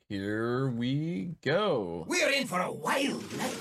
Here we go. We're in for a wild night.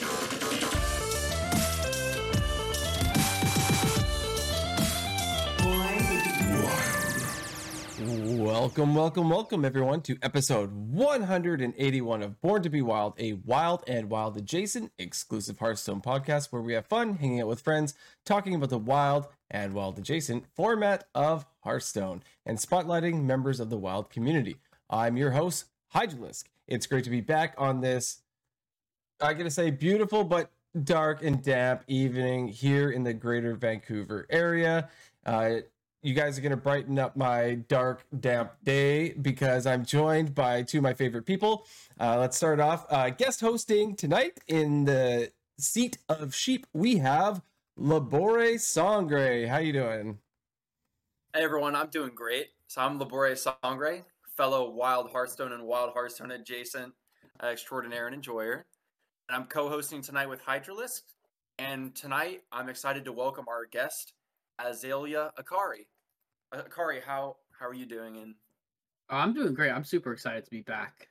Welcome, everyone, to episode 181 of Born to be Wild, a wild and wild adjacent exclusive Hearthstone podcast where we have fun hanging out with friends, talking about the wild and wild adjacent format of Hearthstone and spotlighting members of the wild community. I'm your host, Hydralisk. It's great to be back on this, I gotta say, beautiful but dark and damp evening here in the greater Vancouver area. You guys are going to brighten up my dark, damp day because I'm joined by two of my favorite people. Let's start off. Guest hosting tonight in the seat of sheep, we have Labore Sangre. How you doing? Hey everyone, I'm doing great. So I'm Labore Sangre, fellow Wild Hearthstone and Wild Hearthstone adjacent extraordinaire and enjoyer. And I'm co-hosting tonight with Hydralisk. And tonight I'm excited to welcome our guest, Azalea Akari. Akari, how are you doing? And I'm doing great. I'm super excited to be back.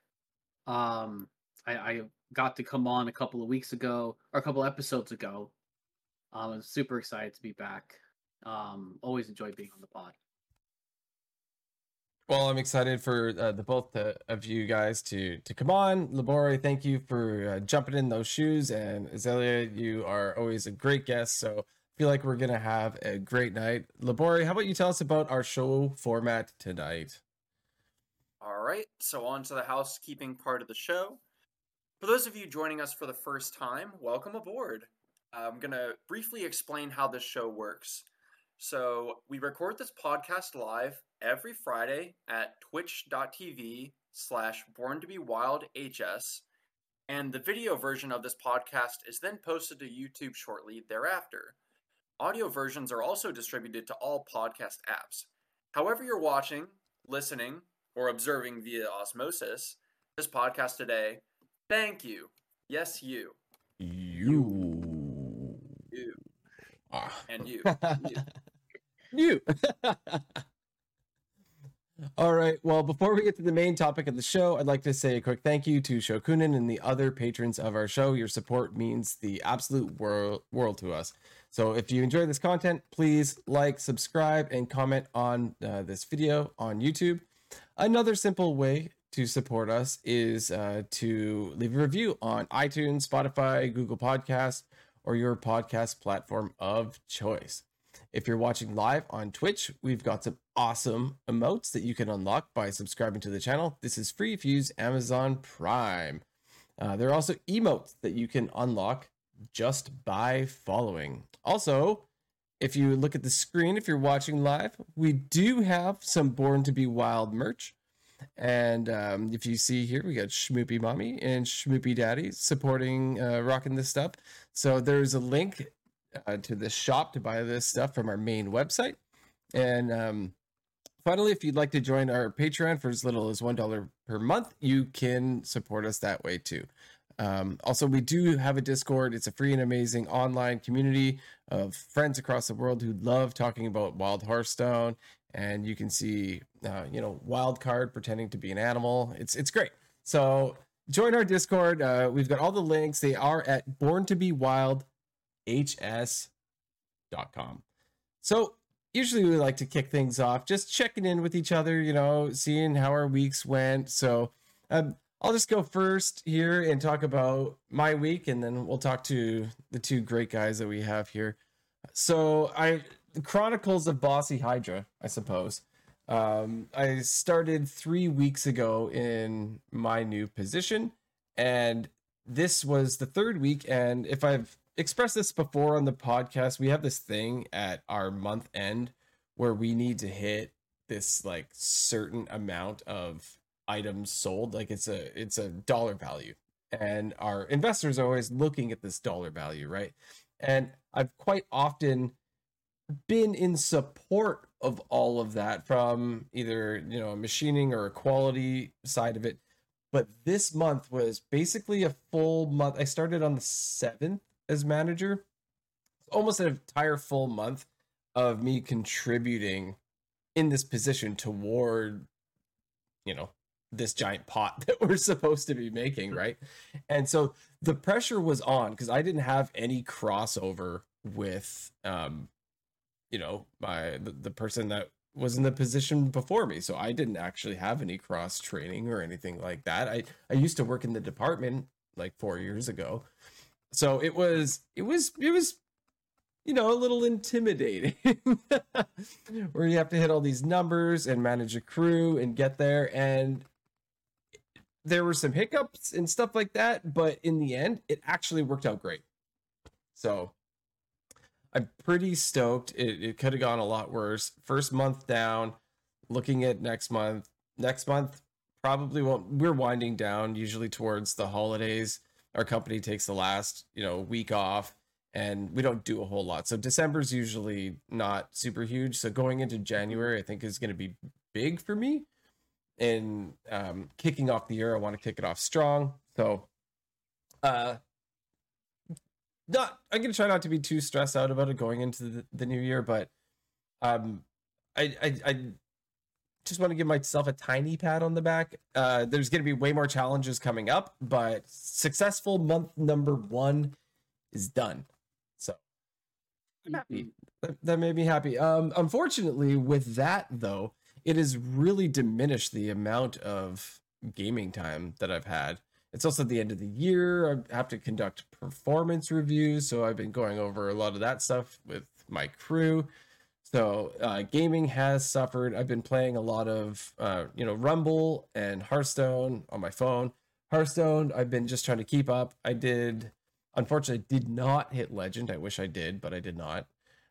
I got to come on a couple of weeks ago, or a couple episodes ago. I'm super excited to be back. Always enjoy being on the pod. Well, I'm excited for the both of you guys to come on. Labore, thank you for jumping in those shoes, and Azalea, you are always a great guest. So feel like we're gonna have a great night. Labore, how about you tell us about our show format tonight? all right, so on to the housekeeping part of the show. For those of you joining us for the first time, welcome aboard. I'm gonna briefly explain how this show works. So we record this podcast live every Friday at twitch.tv/borntobewildhs, and the video version of this podcast is then posted to YouTube shortly thereafter. Audio versions are also distributed to all podcast apps. However you're watching, listening, or observing via osmosis this podcast today, thank you. Yes, you. You. And you. You. All right. Well, before we get to the main topic of the show, I'd like to say a quick thank you to Shokunin and the other patrons of our show. Your support means the absolute world to us. So if you enjoy this content, please like, subscribe, and comment on this video on YouTube. Another simple way to support us is to leave a review on iTunes, Spotify, Google Podcasts, or your podcast platform of choice. If you're watching live on Twitch, we've got some awesome emotes that you can unlock by subscribing to the channel. This is free if you use Amazon Prime. There are also emotes that you can unlock just by following. Also, if you look at the screen, if you're watching live, we do have some Born to be Wild merch. And if you see here, we got Schmoopy Mommy and Schmoopy Daddy supporting, rocking this stuff. So there's a link to the shop to buy this stuff from our main website. And finally, if you'd like to join our Patreon for as little as $1 per month, you can support us that way too. Also, we do have a Discord. It's a free and amazing online community of friends across the world who love talking about Wild Hearthstone. And you can see, Wildcard pretending to be an animal. It's great. So join our Discord. We've got all the links. They are at borntobewildhs.com. So usually we like to kick things off, just checking in with each other, seeing how our weeks went. So I'll just go first here and talk about my week, and then we'll talk to the two great guys that we have here. So the Chronicles of Bossy Hydra, I suppose. I started 3 weeks ago in my new position, and this was the third week. And if I've expressed this before on the podcast, we have this thing at our month end where we need to hit this like certain amount of items sold. Like it's a dollar value, and our investors are always looking at this dollar value, right? And I've quite often been in support of all of that from either a machining or a quality side of it. But this month was basically a full month. I started on the 7th as manager, almost an entire full month of me contributing in this position toward this giant pot that we're supposed to be making, right? And so the pressure was on because I didn't have any crossover with you know, the person that was in the position before me. So I didn't actually have any cross training or anything like that. I used to work in the department like 4 years ago. So it was you know, a little intimidating where you have to hit all these numbers and manage a crew and get there. And there were some hiccups and stuff like that, but in the end, it actually worked out great. So I'm pretty stoked. It could have gone a lot worse. First month down, looking at next month. Next month probably won't. We're winding down usually towards the holidays. Our company takes the last, you know, week off, and we don't do a whole lot. So December's usually not super huge. So going into January, I think is going to be big for me. And kicking off the year, I want to kick it off strong. So I'm going to try not to be too stressed out about it going into the new year, but I just want to give myself a tiny pat on the back. There's going to be way more challenges coming up, but successful month number 1 is done. So I'm happy. That made me happy. Unfortunately, with that though, it has really diminished the amount of gaming time that I've had. It's also the end of the year. I have to conduct performance reviews, so I've been going over a lot of that stuff with my crew. So gaming has suffered. I've been playing a lot of, you know, Rumble and Hearthstone on my phone. Hearthstone, I've been just trying to keep up. Unfortunately, did not hit Legend. I wish I did, but I did not.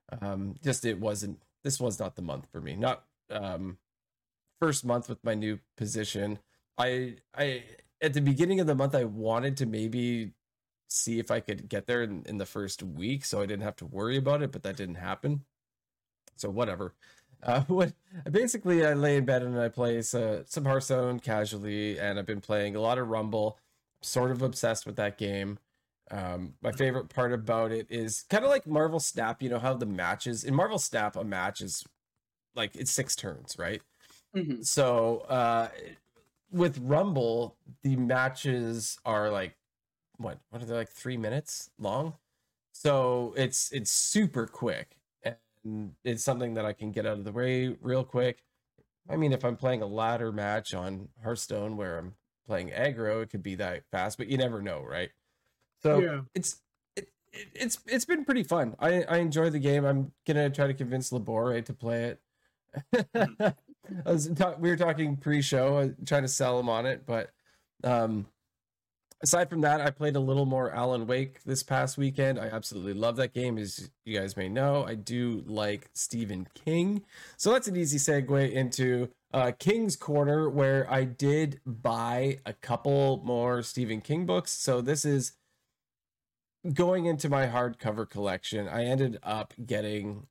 This was not the month for me. Not first month with my new position. I at the beginning of the month, I wanted to maybe see if I could get there in the first week, so I didn't have to worry about it, but that didn't happen. So whatever. I lay in bed and I play some Hearthstone casually, and I've been playing a lot of Rumble. Sort of obsessed with that game. My favorite part about it is kind of like Marvel Snap. You know how the matches in Marvel Snap, a match is like it's 6 turns, right? Mm-hmm. So with Rumble, the matches are like what are they, like 3 minutes long? So it's super quick, and it's something that I can get out of the way real quick. I mean, if I'm playing a ladder match on Hearthstone where I'm playing aggro, it could be that fast, but you never know, right? So yeah. It's been pretty fun. I enjoy the game. I'm gonna try to convince Labore to play it. We were talking pre-show, trying to sell him on it, but aside from that, I played a little more Alan Wake this past weekend. I absolutely love that game. As you guys may know, I do like Stephen King. So that's an easy segue into King's Corner, where I did buy a couple more Stephen King books. So this is going into my hardcover collection. I ended up getting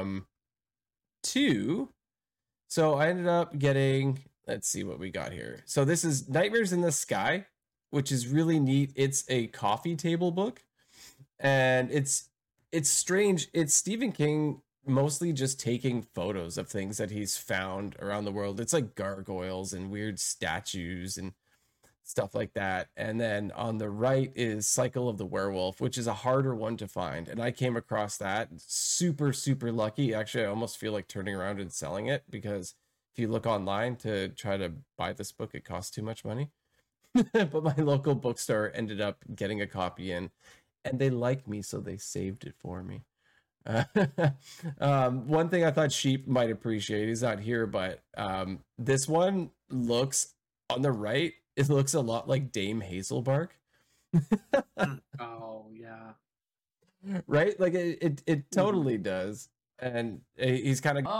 2. So I ended up getting, let's see what we got here. So this is Nightmares in the Sky, which is really neat. It's a coffee table book, and it's strange. It's Stephen King mostly just taking photos of things that he's found around the world. It's like gargoyles and weird statues and stuff like that. And then on the right is Cycle of the Werewolf, which is a harder one to find. And I came across that. Super, super lucky. Actually, I almost feel like turning around and selling it, because if you look online to try to buy this book, it costs too much money. But my local bookstore ended up getting a copy in, and they like me, so they saved it for me. One thing I thought Sheep might appreciate, he's not here, but this one looks, on the right, it looks a lot like Dame Hazelbark. Oh yeah, right, like it totally does. And he's kind of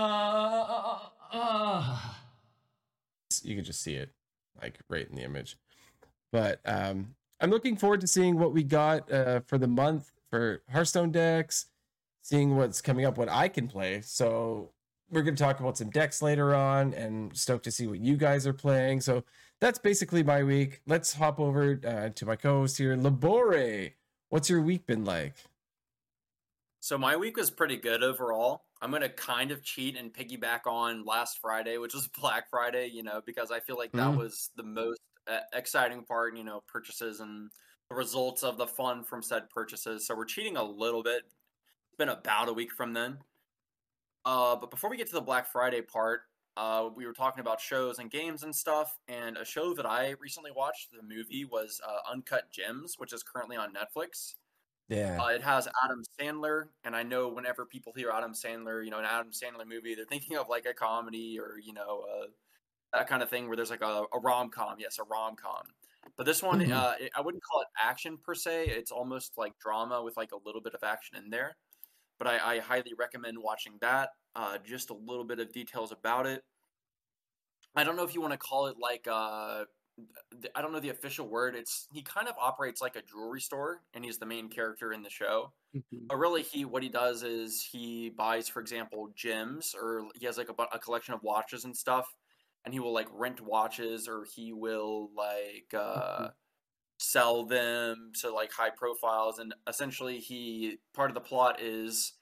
you can just see it like right in the image. But I'm looking forward to seeing what we got for the month for Hearthstone decks, seeing what's coming up, what I can play. So we're going to talk about some decks later on, and stoked to see what you guys are playing. So that's basically my week. Let's hop over to my co-host here, Labore. What's your week been like? So my week was pretty good overall. I'm gonna kind of cheat and piggyback on last Friday, which was Black Friday, because I feel like that Mm. was the most exciting part, purchases and the results of the fun from said purchases. So we're cheating a little bit. It's been about a week from then. But before we get to the Black Friday part, we were talking about shows and games and stuff, and a show that I recently watched, the movie, was Uncut Gems, which is currently on Netflix. Yeah. It has Adam Sandler, and I know whenever people hear Adam Sandler, an Adam Sandler movie, they're thinking of like a comedy or that kind of thing where there's like a rom com. Yes, a rom com. But this one, Mhm. I wouldn't call it action per se. It's almost like drama with like a little bit of action in there. But I highly recommend watching that. Just a little bit of details about it. I don't know if you want to call it like I don't know the official word. He kind of operates like a jewelry store, and he's the main character in the show. Mhm. But really, what he does is he buys, for example, gems, or he has like a collection of watches and stuff, and he will like rent watches, or he will like Mhm. sell them to like high profiles. And essentially, part of the plot is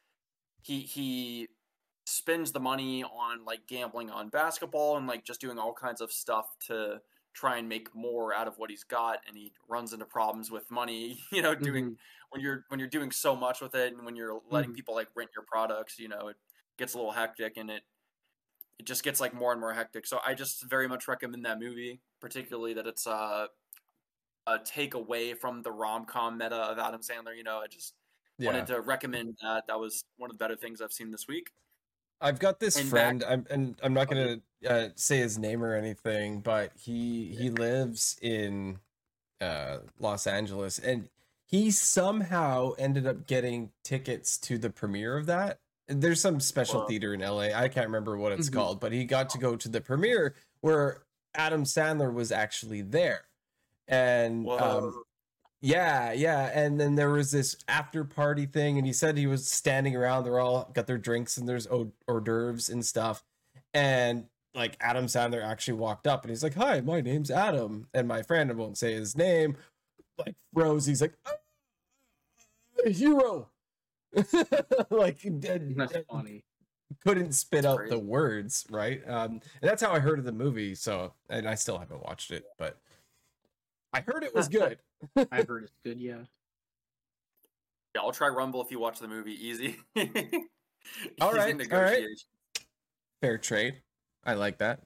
he spends the money on like gambling on basketball and like just doing all kinds of stuff to try and make more out of what he's got, and he runs into problems with money, doing Mhm. when you're doing so much with it, and when you're letting Mhm. people like rent your products, it gets a little hectic, and it just gets like more and more hectic. So I just very much recommend that movie, particularly that it's a take away from the rom-com meta of Adam Sandler. I just Yeah. wanted to recommend that. That was one of the better things I've seen this week. I've got this And back, friend. I'm not gonna say his name or anything, but he lives in Los Angeles, and he somehow ended up getting tickets to the premiere of that. There's some special well, theater in LA. I can't remember what it's Mhm. called, but he got to go to the premiere where Adam Sandler was actually there. And well, yeah, and then there was this after party thing, and he said he was standing around. They're all got their drinks, and there's hors d'oeuvres and stuff. And like Adam Sandler actually walked up, and he's like, "Hi, my name's Adam," and my friend, I won't say his name, like froze. He's like, "Oh, a hero," like That's funny. couldn't spit out the crazy. words right. And that's how I heard of the movie. So, and I still haven't watched it, but I heard it was good. I've heard it's good. Yeah. Yeah, I'll try Rumble if you watch the movie. Easy. All Easy right, all right, negotiation. fair trade. I like that.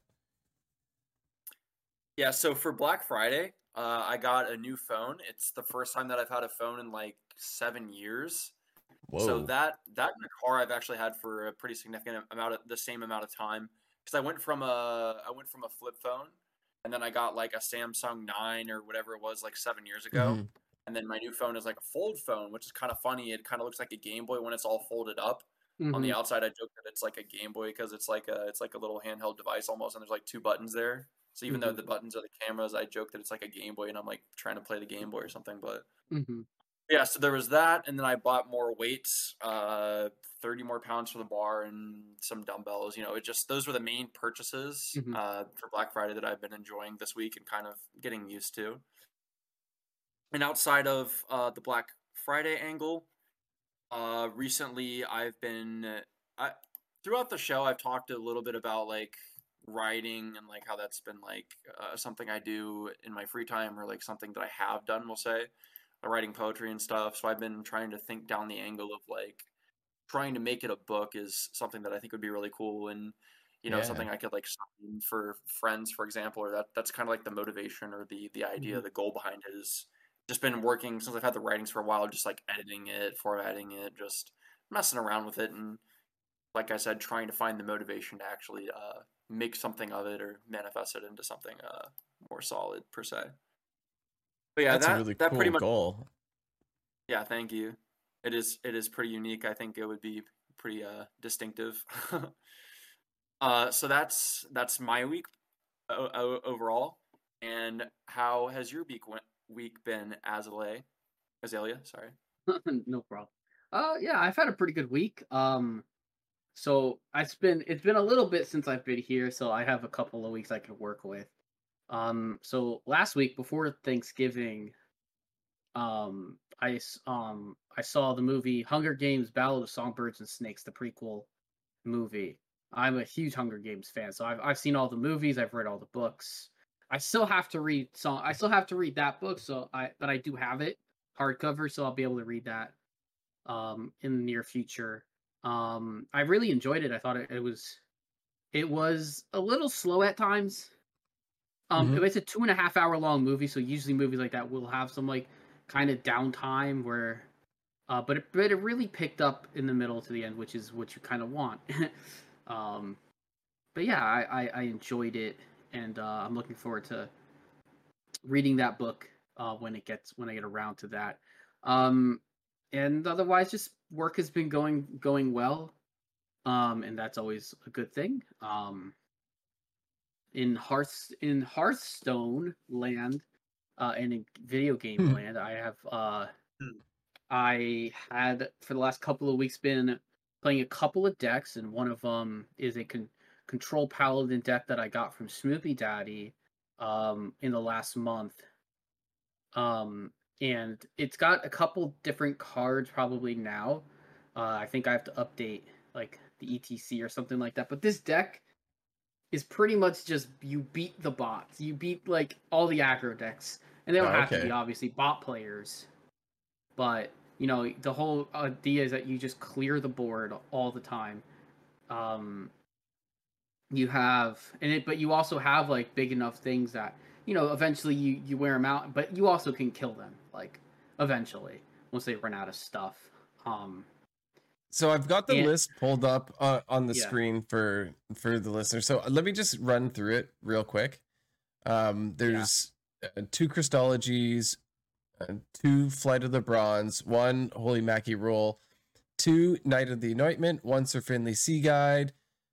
Yeah, so for Black Friday, I got a new phone. It's the first time that I've had a phone in like 7 years. So Whoa. that and a car I've actually had for a pretty significant amount of the same amount of time. Because I went from a flip phone, and then I got like a Samsung 9 or whatever it was like 7 years ago. Mhm. And then my new phone is like a fold phone, which is kind of funny. It kind of looks like a Game Boy when it's all folded up. On the Mhm. outside, I joke that it's like a Game Boy because it's like a little handheld device almost, and there's like two buttons there. So even though Mhm. the buttons are the cameras, I joke that it's like a Game Boy, and I'm like trying to play the Game Boy or something. But Mhm. yeah, so there was that, and then I bought more weights, 30 more pounds for the bar, and some dumbbells. It just those were the main purchases Mhm. for Black Friday that I've been enjoying this week and kind of getting used to. And outside of the Black Friday angle, recently I've been I throughout the show I've talked a little bit about like writing and like how that's been like something I do in my free time or like something that I have done, we'll say, writing poetry and stuff. So I've been trying to think down the angle of like trying to make it a book is something that I think would be really cool, and Yeah, something I could like sign for friends, for example, or that's kind of like the motivation or the idea, Mhm. the goal behind it is just been working since I've had the writings for a while, just like editing it, formatting it, just messing around with it, and like I said, trying to find the motivation to actually make something of it or manifest it into something more solid per se. But yeah, that's a that really that pretty cool much. goal. Yeah, thank you. It is pretty unique. I think it would be pretty distinctive. So that's my week overall. And how has your week been, Azalea? Sorry. No problem. Yeah, I've had a pretty good week. So it's been a little bit since I've been here, so I have a couple of weeks I can work with. So last week before Thanksgiving, I saw the movie Hunger Games: Battle of the Songbirds and Snakes, the prequel movie. I'm a huge Hunger Games fan, so I've seen all the movies, I've read all the books. I still have to read that book, but I do have it hardcover, so I'll be able to read that in the near future. I really enjoyed it. I thought it was a little slow at times. It's a 2.5 hour long movie, so usually movies like that will have some like kind of downtime where but it really picked up in the middle to the end, which is what you kind of want. But yeah, I enjoyed it, and I'm looking forward to reading that book when I get around to that. And otherwise, just work has been going well, and that's always a good thing. In Hearthstone land, and in video game land, I had for the last couple of weeks been playing a couple of decks, and one of them is a control paladin deck that I got from Smoopy Daddy in the last month. And it's got a couple different cards probably now. I think I have to update like the ETC or something like that. But this deck is pretty much just you beat the bots. You beat like all the aggro decks. And they don't have to be obviously bot players. But, you know, the whole idea is that you just clear the board all the time. But you also have like big enough things that, you know, eventually you wear them out, but you also can kill them like eventually once they run out of stuff. So I've got the list pulled up on the screen for the listener. So let me just run through it real quick. There's 2 Christologies, 2 Flight of the Bronze, 1 Holy Mackie Roll, 2 Night of the Anointment, 1 Sir Finley Sea Guide.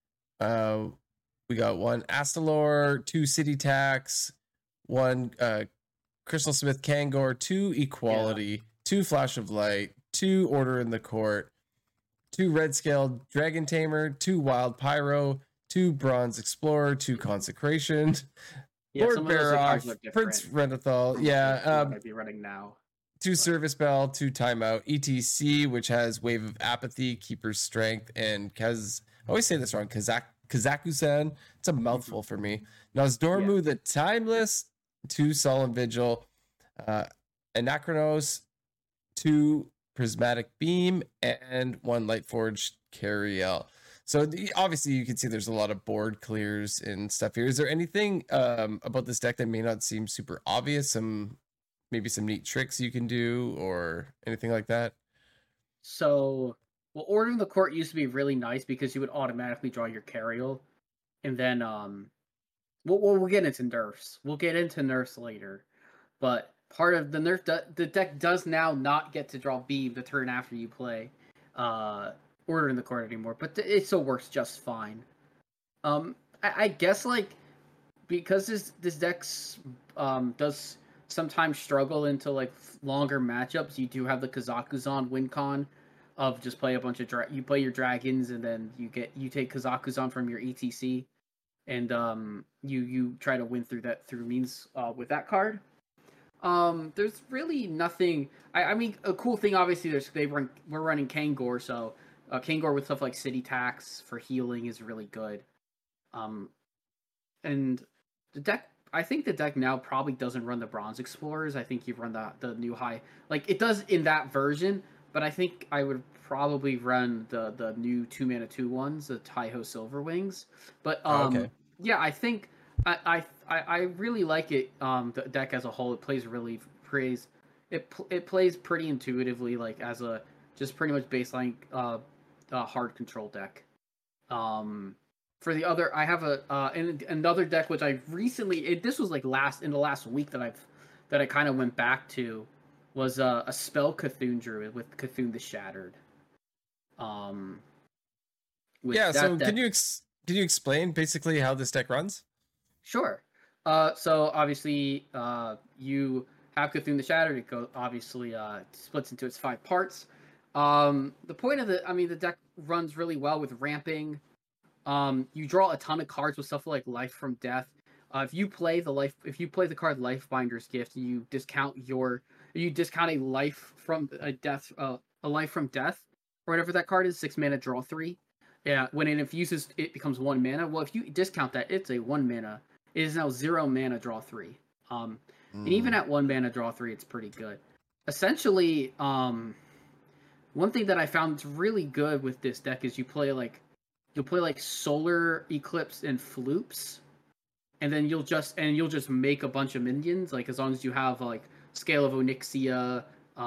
We got 1 Astalor, 2 City Tax, 1 Crystal Smith Kangor, 2 Equality, 2 Flash of Light, 2 Order in the Court, 2 Red Scaled Dragon Tamer, 2 Wild Pyro, 2 Bronze Explorer, 2 Consecration, Lord Baroth, Prince Renethal, I'd be running now. 2 Service Bell, 2 Timeout, ETC, which has Wave of Apathy, Keeper's Strength, and I always say this wrong, Kazakusan. It's a mouthful for me. Nozdormu the Timeless, 2 Solemn Vigil, Anachronos, 2 Prismatic Beam, and 1 Lightforged Cariel. So obviously you can see there's a lot of board clears and stuff here. Is there anything about this deck that may not seem super obvious? Maybe some neat tricks you can do or anything like that? So, well, Order in the Court used to be really nice because you would automatically draw your Cariel. And then, we'll get into nerfs. We'll get into nerfs later. But part of the nerf, the deck does now not get to draw Beam the turn after you play Order in the Court anymore. But it still works just fine. I guess, like, because this deck does sometimes struggle into, like, longer matchups, you do have the Kazakuzan win con of just play a bunch of you play your dragons and then you take Kazakuzan from your ETC and you try to win through means with that card. There's really nothing. I mean, a cool thing obviously we're running Kangor, so Kangor with stuff like City Tax for healing is really good. And the deck, I think the deck now probably doesn't run the Bronze Explorers. I think you run the new high, like it does in that version. But I think I would probably run the new 2-mana 2/1s, the Taiho Silverwings. But yeah, I think I really like it. The deck as a whole, it plays it plays pretty intuitively, like as a just pretty much baseline hard control deck. For the other, I have another deck which I recently this was like in the last week that I kind of went back to. Was a spell Cthulhu Druid with Cthulhu the Shattered. So can you explain basically how this deck runs? Sure. So obviously, you have Cthulhu the Shattered. It obviously splits into its 5 parts. The point of the deck runs really well with ramping. You draw a ton of cards with stuff like Life from Death. If you play the card Lifebinder's Gift, you discount a life from a life from death, or whatever that card is. 6 mana, draw 3. Yeah, when it infuses, it becomes 1 mana. Well, if you discount that, it's a 1 mana. It is now 0 mana, draw 3. And even at 1 mana, draw 3, it's pretty good. Essentially, one thing that I found really good with this deck is you'll play like Solar Eclipse and Floops, and then you'll just make a bunch of minions, like as long as you have like Scale of Onyxia,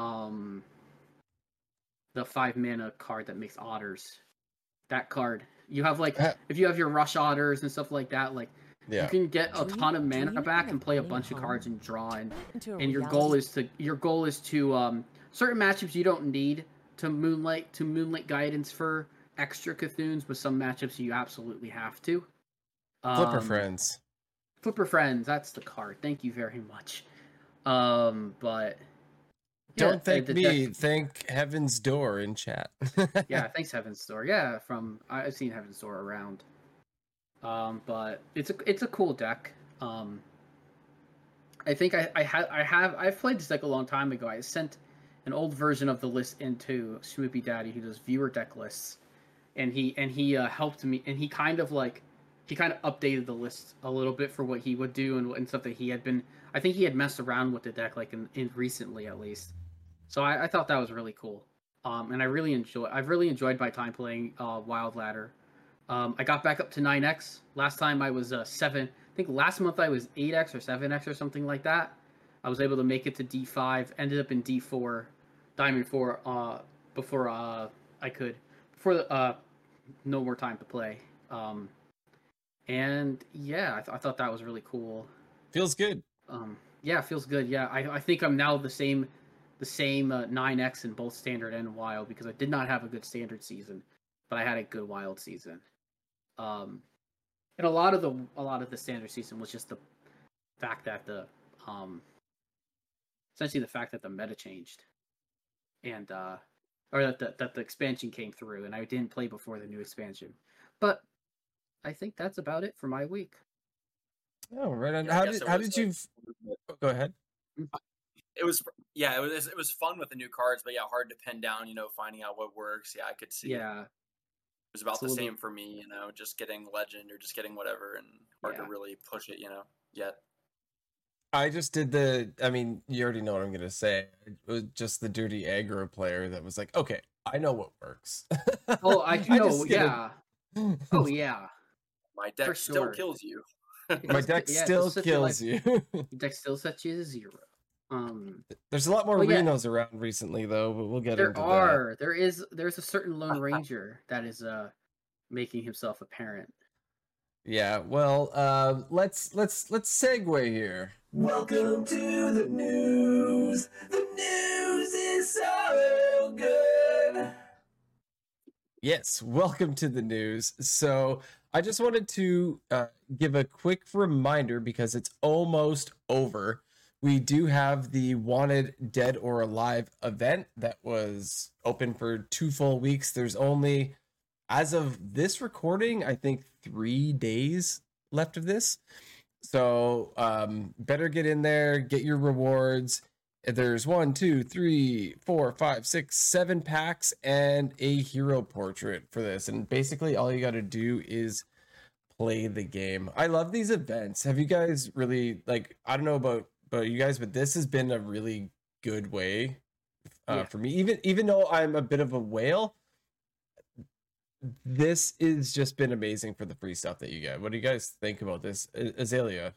the 5 mana card that makes otters. That card. You have like if you have your Rush Otters and stuff like that, like you can get a ton of mana back and play a bunch of cards and draw, and your goal is to certain matchups you don't need to Moonlight Guidance for extra Cthulhu's, but some matchups you absolutely have to. Flipper Friends. Flipper Friends, that's the card. Thank you very much. But don't thank me. Thank Heaven's Door in chat. Yeah, thanks Heaven's Door. Yeah, I've seen Heaven's Door around. But it's a cool deck. I think I've played this deck a long time ago. I sent an old version of the list into Swoopy Daddy, who does viewer deck lists, and he helped me, and he kind of updated the list a little bit for what he would do and stuff that he had been. I think he had messed around with the deck like in recently at least. So I thought that was really cool. And I've really enjoyed my time playing Wild Ladder. I got back up to 9x. Last time I was 7. I think last month I was 8x or 7x or something like that. I was able to make it to D5. Ended up in D4, Diamond 4 before no more time to play. And yeah, I thought that was really cool. Feels good. Yeah, feels good. Yeah, I think I'm now the same 9x in both standard and wild, because I did not have a good standard season, but I had a good wild season. And a lot of the standard season was just the fact that essentially the fact that the meta changed, and or that the expansion came through, and I didn't play before the new expansion. But I think that's about it for my week. Oh, right on. Yeah, How did you? Go ahead. It was fun with the new cards, but yeah, hard to pin down. Finding out what works. Yeah, I could see. Yeah, it was about the same for me. Just getting legend or just getting whatever, and hard to really push it. Yet. I just did you already know what I'm gonna say. It was just the dirty aggro player that was like, okay, I know what works. Oh, I know. Yeah. Oh yeah. My deck still kills you. My deck still kills you. Your deck still sets you to 0. There's a lot more Renos around recently, though, but we'll get into that. There's a certain Lone Ranger that is making himself apparent. Yeah, well, let's segue here. Welcome to the news. The news is so good. Yes, welcome to the news. So I just wanted to give a quick reminder, because it's almost over. We do have the Wanted Dead or Alive event that was open for 2 full weeks. There's only, as of this recording, I think 3 days left of this. So better get in there, get your rewards. There's 1, 2, 3, 4, 5, 6, 7 packs and a hero portrait for this. And basically all you got to do is play the game. I love these events. Have you guys really, I don't know about you guys, but this has been a really good way for me. Even though I'm a bit of a whale, this has just been amazing for the free stuff that you get. What do you guys think about this, Azalea?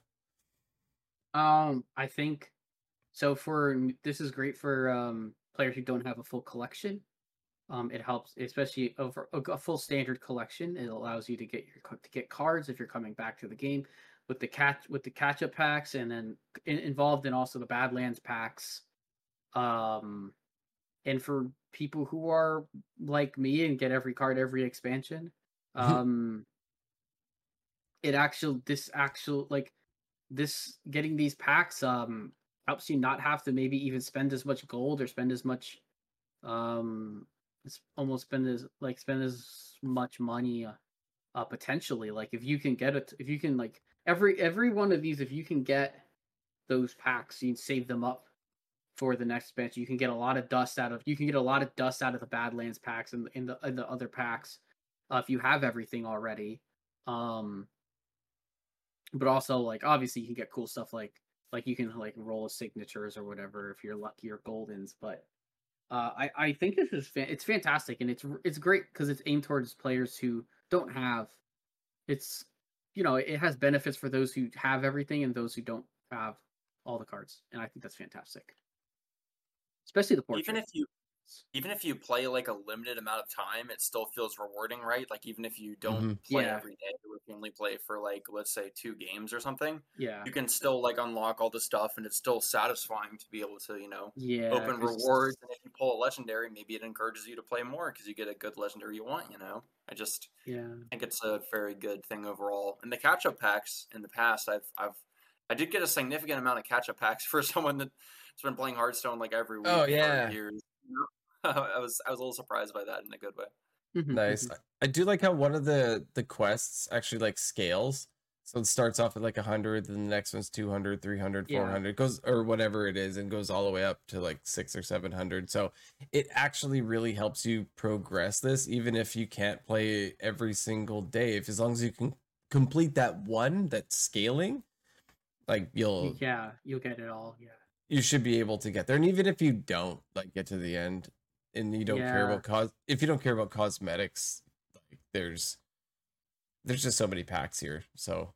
I think so. This is great for players who don't have a full collection. It helps, especially over a full standard collection. It allows you to get cards if you're coming back to the game with the catch-up packs, and then involved in also the Badlands packs. And for people who are like me and get every card every expansion, getting these packs helps you not have to maybe even spend as much gold or spend as much spend as much money potentially. Like if you can every one of these, if you can get those packs, you can save them up for the next expansion. You can get a lot of dust out of the Badlands packs and in the other packs if you have everything already. But also, like, obviously you can get cool stuff like you can like roll signatures or whatever if you're lucky, or goldens. But I think this is it's fantastic, and it's great because it's aimed towards players who don't have. It's, it has benefits for those who have everything and those who don't have all the cards, and I think that's fantastic. Especially the portrait. Even if you play like a limited amount of time, it still feels rewarding, right? Like even if you don't play every day, or you only play for like, let's say 2 games or something, you can still like unlock all the stuff, and it's still satisfying to be able to, open rewards. And if you pull a legendary, maybe it encourages you to play more because you get a good legendary you want. I just think it's a very good thing overall. And the catch-up packs in the past, I did get a significant amount of catch-up packs for someone that's been playing Hearthstone like every week for years. I was a little surprised by that in a good way. Nice. I do like how one of the quests actually like scales. So it starts off at like 100, then the next one's 200, 300, 400, goes, or whatever it is, and goes all the way up to like 600 or 700. So it actually really helps you progress this, even if you can't play every single day. If as long as you can complete that one that's scaling, like you'll get it all. You should be able to get there. And even if you don't like get to the end and you don't care about if you don't care about cosmetics, like there's just so many packs here. So,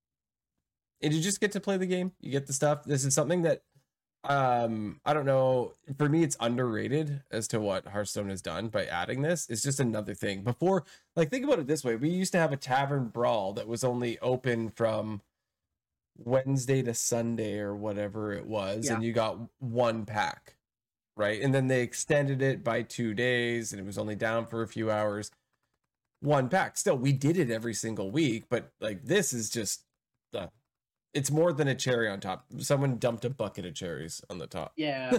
and you just get to play the game. You get the stuff. This is something that I don't know, for me it's underrated as to what Hearthstone has done by adding this. It's just another thing. Before, like, think about it this way. We used to have a tavern brawl that was only open from Wednesday to Sunday or whatever it was, and you got 1 pack, right? And then they extended it by 2 days, and it was only down for a few hours. 1 pack. Still, we did it every single week, but like this is just it's more than a cherry on top. Someone dumped a bucket of cherries on the top. Yeah.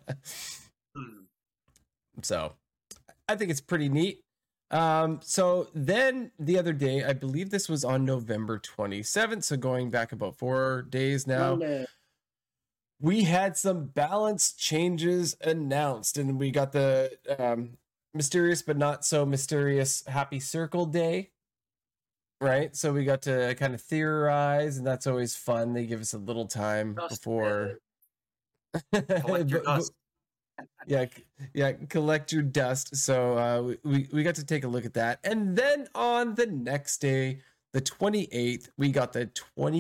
So I think it's pretty neat. So then the other day, I believe this was on November 27th, so going back about 4 days now, we had some balance changes announced, and we got the mysterious but not so mysterious Happy Circle Day, right? So we got to kind of theorize, and that's always fun. They give us a little time before Collect your dust. Collect your dust. So we got to take a look at that, and then on the next day, the 28th, we got the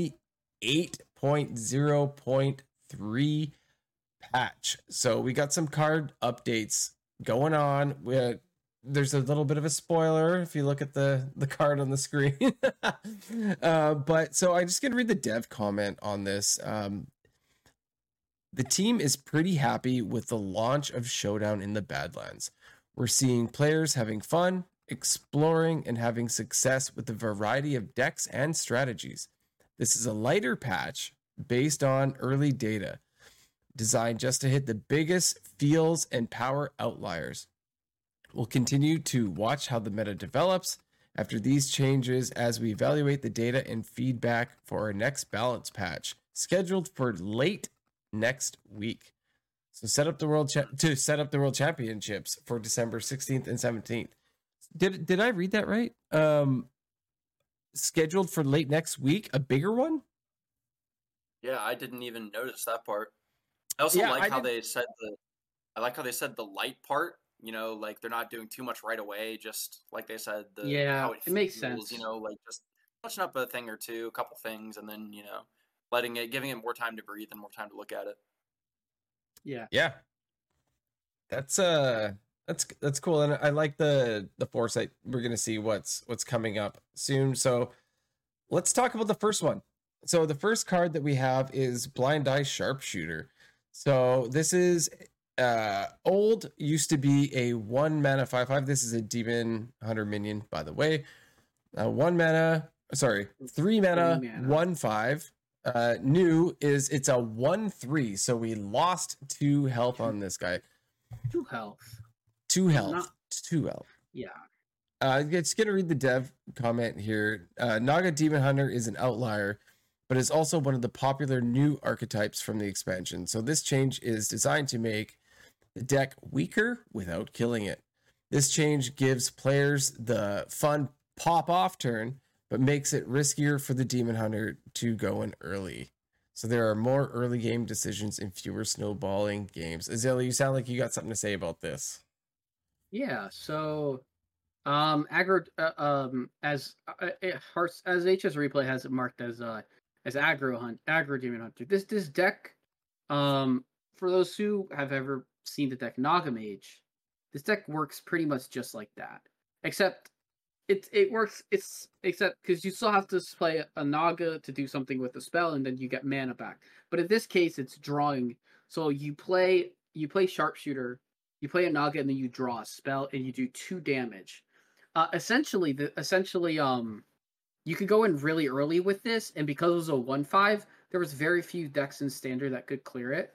28.0.3 patch. So we got some card updates going on. There's a little bit of a spoiler if you look at the card on the screen. But so I just gonna read the dev comment on this. The team is pretty happy with the launch of Showdown in the Badlands. We're seeing players having fun, exploring, and having success with a variety of decks and strategies. This is a lighter patch based on early data, designed just to hit the biggest feels and power outliers. We'll continue to watch how the meta develops after these changes as we evaluate the data and feedback for our next balance patch, scheduled for late next week. So set up the world championships for December 16th and 17th. Did I read that right? Scheduled for late next week, a bigger one? Yeah, I didn't even notice that part. I also like how they said the light part, like they're not doing too much right away, just like they said how it makes sense. Like just touching up a thing or two, a couple things, and then giving it more time to breathe and more time to look at it. Yeah. That's cool, and I like the foresight. We're gonna see what's coming up soon. So let's talk about the first one. So the first card that we have is Blind Eye Sharpshooter. So this is old, used to be a 1 mana 5/5. This is a Demon Hunter minion, by the way. 3 mana 1/5. New is it's a 1/3, so we lost 2 health on this guy. 2 health. 2 health. 2 health. Yeah. It's gonna read the dev comment here. Naga Demon Hunter is an outlier. but is also one of the popular new archetypes from the expansion. So this change is designed to make the deck weaker without killing it. This change gives players the fun pop-off turn, but makes it riskier for the Demon Hunter to go in early. So there are more early game decisions and fewer snowballing games. Azalea, you sound like you got something to say about this. Yeah, so aggro Hearts as HS Replay has it marked as aggro demon hunter. This deck, for those who have ever seen the deck Naga Mage, this deck works pretty much just like that. Except it works except because you still have to play a Naga to do something with the spell, and then you get mana back. But in this case, it's drawing. So you play Sharpshooter, you play a Naga, and then you draw a spell, and you do 2 damage. Essentially, you could go in really early with this, and because it was a 1/5, there was very few decks in Standard that could clear it.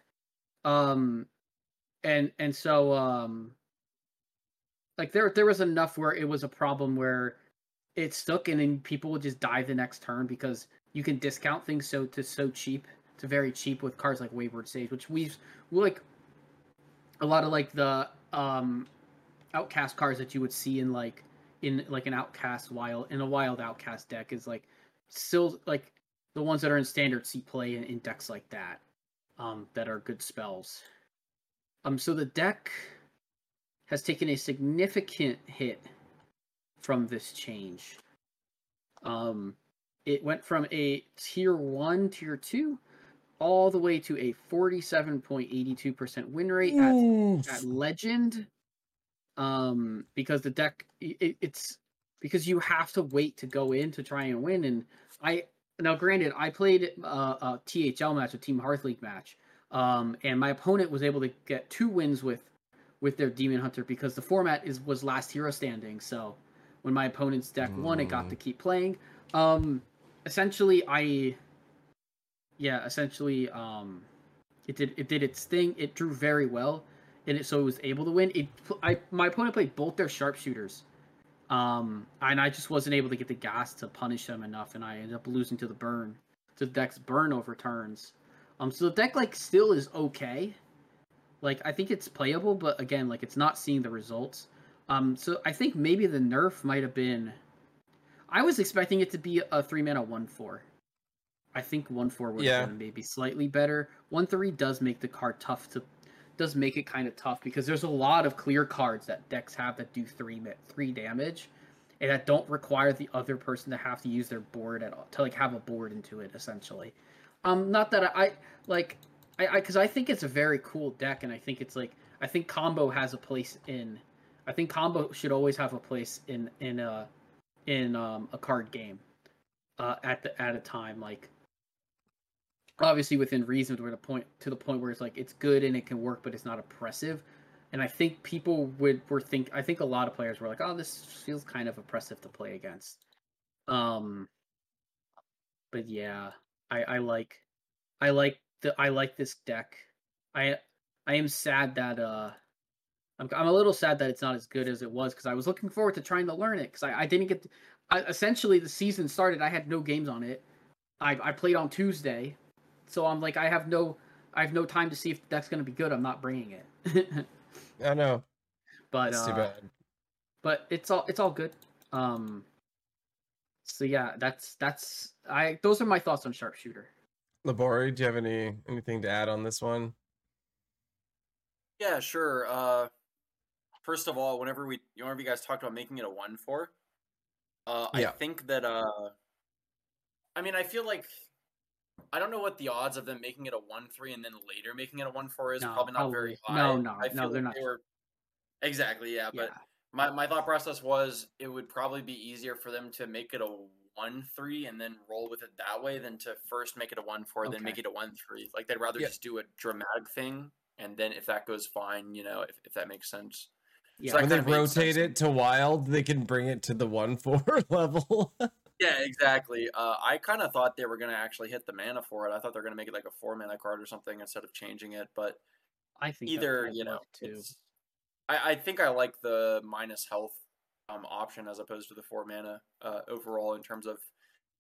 Like there was enough where it was a problem where it stuck, and then people would just die the next turn because you can discount things so cheap, to very cheap with cards like Wayward Sage, which we like a lot of like the outcast cards that you would see in an outcast wild outcast deck is like still like the ones that are in Standard see play in decks like that that are good spells. So the deck has taken a significant hit from this change. It went from a tier 1, tier 2, all the way to a 47.82% win rate at Legend. Because the deck, it's because you have to wait to go in to try and win. And now granted, I played a THL match, a Team Hearth League match, and my opponent was able to get 2 wins with their Demon Hunter because the format was last hero standing. So when my opponent's deck won, it got to keep playing. Essentially, it did its thing. It drew very well, and so it was able to win. My opponent played both their sharpshooters, and I just wasn't able to get the gas to punish them enough, and I ended up losing to the deck's burn over turns. So the deck still is okay. I think it's playable, but again, it's not seeing the results. So I think maybe the nerf might have been. I was expecting it to be a 3-mana 1/4. I think 1/4 would have been maybe slightly better. 1/3 does make the card does make it kind of tough because there's a lot of clear cards that decks have that do 3 damage, and that don't require the other person to have to use their board at all to have a board into it essentially. Not that because I think it's a very cool deck, and I think I think combo has a place in. I think combo should always have a place in a card game, at a time obviously within reason to the point where it's it's good and it can work, but it's not oppressive. And I think people I think a lot of players were like, oh, this feels kind of oppressive to play against. But yeah, I like this deck. I am sad that I'm a little sad that it's not as good as it was because I was looking forward to trying to learn it because I didn't get essentially the season started. I had no games on it. I played on Tuesday, so I'm I have no time to see if the deck's gonna be good. I'm not bringing it. I know, but it's too bad. But it's all good. So yeah, those are my thoughts on Sharpshooter. Labori, do you have anything to add on this one? Yeah, sure. First of all, whenever you guys talked about making it a 1/4, I think that I feel like I don't know what the odds of them making it a 1/3 and then later making it a 1/4 is. Probably not very high. No, they're not. Exactly, yeah. But my thought process was it would probably be easier for them to make it a 1/3 and then roll with it that way than to first make it a 1/4 then make it a 1/3. They'd rather just do a dramatic thing, and then if that goes fine, if that makes sense. Yeah. So when they rotate it to wild, they can bring it to the 1/4 level. Yeah, exactly. I kind of thought they were going to actually hit the mana for it. I thought they were going to make it a 4-mana card or something instead of changing it. But I think either, I think I like the minus health option as opposed to the 4-mana overall in terms of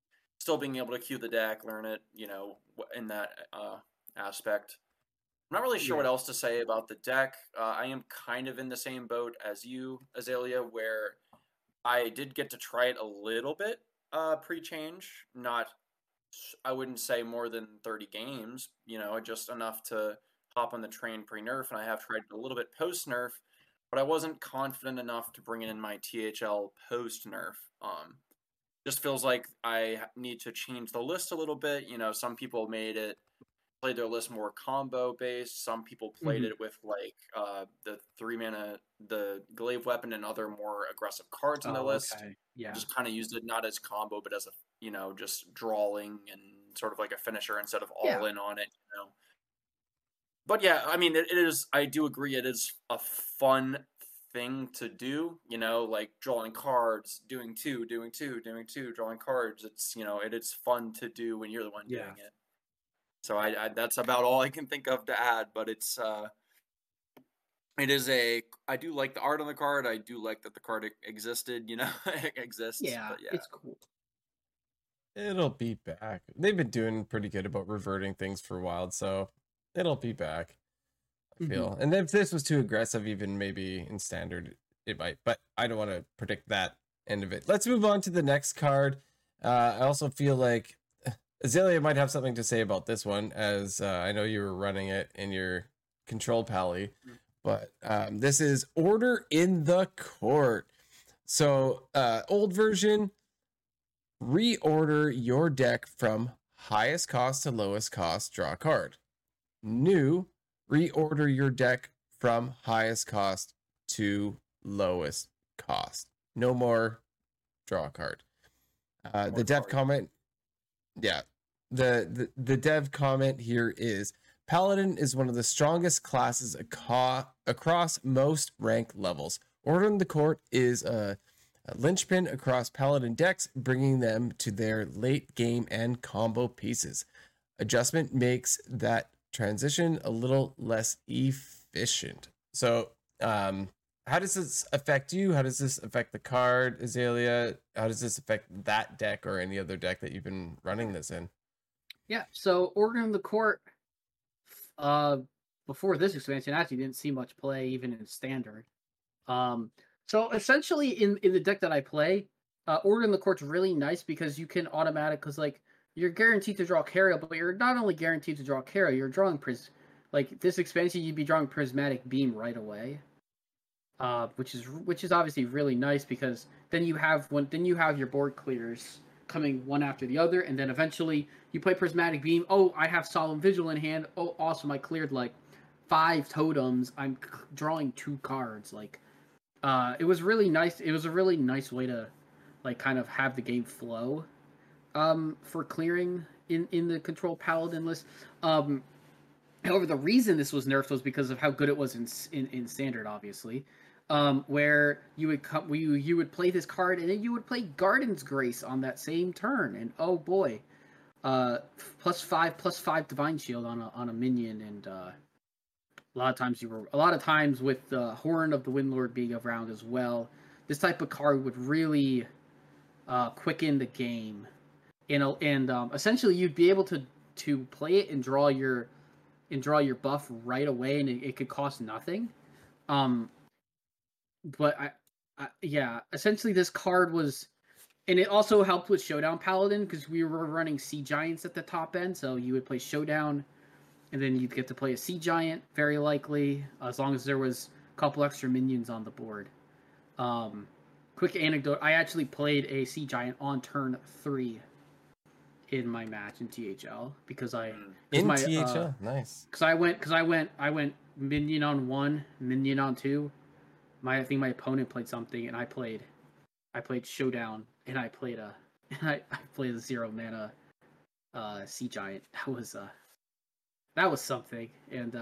still being able to queue the deck, learn it, in that aspect. I'm not really sure what else to say about the deck. I am kind of in the same boat as you, Azalea, where I did get to try it a little bit pre-change. Not, I wouldn't say more than 30 games, just enough to hop on the train pre-nerf, and I have tried it a little bit post-nerf, but I wasn't confident enough to bring it in my THL post-nerf. Just feels like I need to change the list a little bit. Some people played their list more combo based. Some people played it with like the 3-mana, the glaive weapon, and other more aggressive cards in the list. Okay. Yeah. Just kind of used it not as combo, but as a just drawing and sort of like a finisher instead of all in on it. But yeah, I mean, it is. I do agree. It is a fun thing to do. Like drawing cards, doing two, drawing cards. It's it is fun to do when you're the one doing it. So I that's about all I can think of to add. But it's it is I do like the art on the card. I do like that the card existed. It exists. Yeah, but it's cool. It'll be back. They've been doing pretty good about reverting things for a while, so it'll be back, I feel. And if this was too aggressive, even maybe in standard, it might. But I don't want to predict that end of it. Let's move on to the next card. I also feel like Azalea might have something to say about this one, as I know you were running it in your control pally. But this is Order in the Court. So old version, reorder your deck from highest cost to lowest cost, draw a card. New, reorder your deck from highest cost to lowest cost. No more draw a card. The dev comment, the dev comment here is, Paladin is one of the strongest classes across most rank levels. Order in the Court is a linchpin across Paladin decks, bringing them to their late game and combo pieces. Adjustment makes that transition a little less efficient. So, how does this affect you? How does this affect the card, Azalea? How does this affect that deck or any other deck that you've been running this in? Yeah, so Order in the Court, before this expansion, actually didn't see much play even in standard. So essentially in the deck that I play, Order in the Court's really nice because you can because like you're guaranteed to draw Carrier, but you're not only guaranteed to draw Carrier, you're drawing like this expansion, you'd be drawing Prismatic Beam right away. Which is obviously really nice because then you have your board clears coming one after the other, and then eventually you play Prismatic Beam. Oh, I have Solemn Vigil in hand. Oh, awesome! I cleared like 5 totems. I'm drawing 2 cards. Like, it was really nice. It was a really nice way to like kind of have the game flow, for clearing in the Control Paladin list. However, the reason this was nerfed was because of how good it was in standard, obviously. Where you would play this card and then you would play Garden's Grace on that same turn, and oh boy, +5 Divine Shield on a minion, and a lot of times with the Horn of the Windlord being around as well, this type of card would really quicken the game, and essentially you'd be able to play it and draw your buff right away, and it could cost nothing. But essentially this card was, and it also helped with Showdown Paladin because we were running Sea Giants at the top end, so you would play Showdown, and then you'd get to play a Sea Giant, very likely, as long as there was a couple extra minions on the board. Quick anecdote, I actually played a Sea Giant on turn 3 in my match in THL because THL, nice. Because I went minion on 1, minion on 2. I think my opponent played something, and I played Showdown, and I played a 0-mana Sea Giant. That was something, and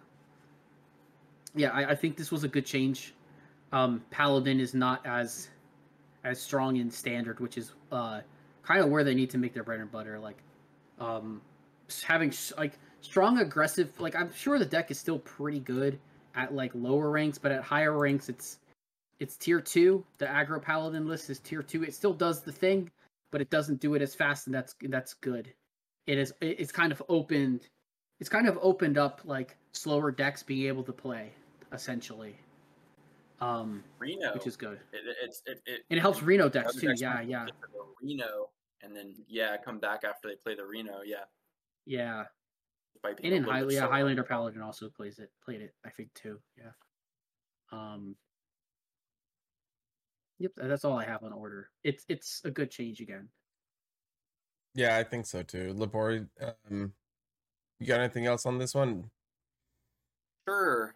I think this was a good change. Paladin is not as strong in standard, which is kind of where they need to make their bread and butter. Like, having like strong aggressive. Like, I'm sure the deck is still pretty good at like lower ranks, but at higher ranks, it's tier 2. The aggro Paladin list is tier 2. It still does the thing, but it doesn't do it as fast, and that's good. It's kind of opened up like slower decks being able to play essentially, Reno, which is good. it And it helps Reno decks other too. decks Yeah, might yeah, get to the Reno and then come back after they play the Reno. Yeah, yeah. by being And a in little bit slower. Highlander Paladin also played it, I think too. Yeah. Yep, that's all I have on order. It's a good change again. Yeah, I think so too. Labori, you got anything else on this one? Sure.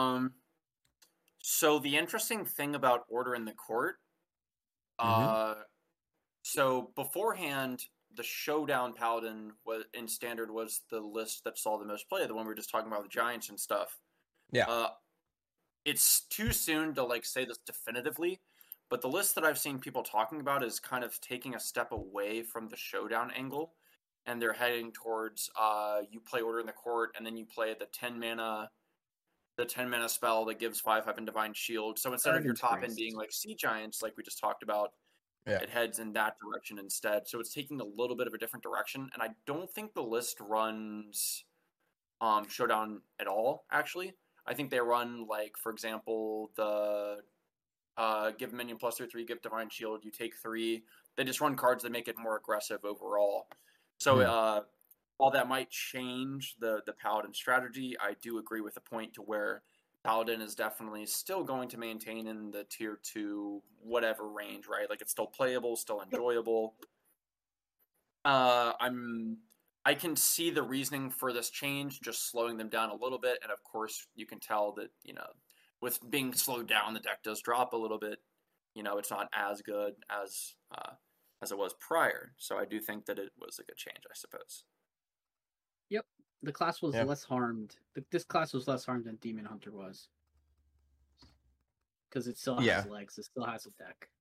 So the interesting thing about Order in the Court, so beforehand, the Showdown Paladin in Standard was the list that saw the most play, the one we were just talking about with Giants and stuff. Yeah. It's too soon to like say this definitively, but the list that I've seen people talking about is kind of taking a step away from the Showdown angle, and they're heading towards you play Order in the Court, and then you play the 10 mana spell that gives 5/5 and Divine Shield. So instead of your top end being like Sea Giants, like we just talked about, it heads in that direction instead. So it's taking a little bit of a different direction, and I don't think the list runs Showdown at all, actually. I think they run, like, for example, the give minion +3/3, give Divine Shield, you take 3. They just run cards that make it more aggressive overall. So while that might change the Paladin strategy, I do agree with the point to where Paladin is definitely still going to maintain in the tier 2 whatever range, right? Like, it's still playable, still enjoyable. I can see the reasoning for this change, just slowing them down a little bit, and of course you can tell that, with being slowed down, the deck does drop a little bit. It's not as good as it was prior. So I do think that it was a good change, I suppose. Yep, the class was less harmed. This class was less harmed than Demon Hunter was, because it still has legs. It still has a deck.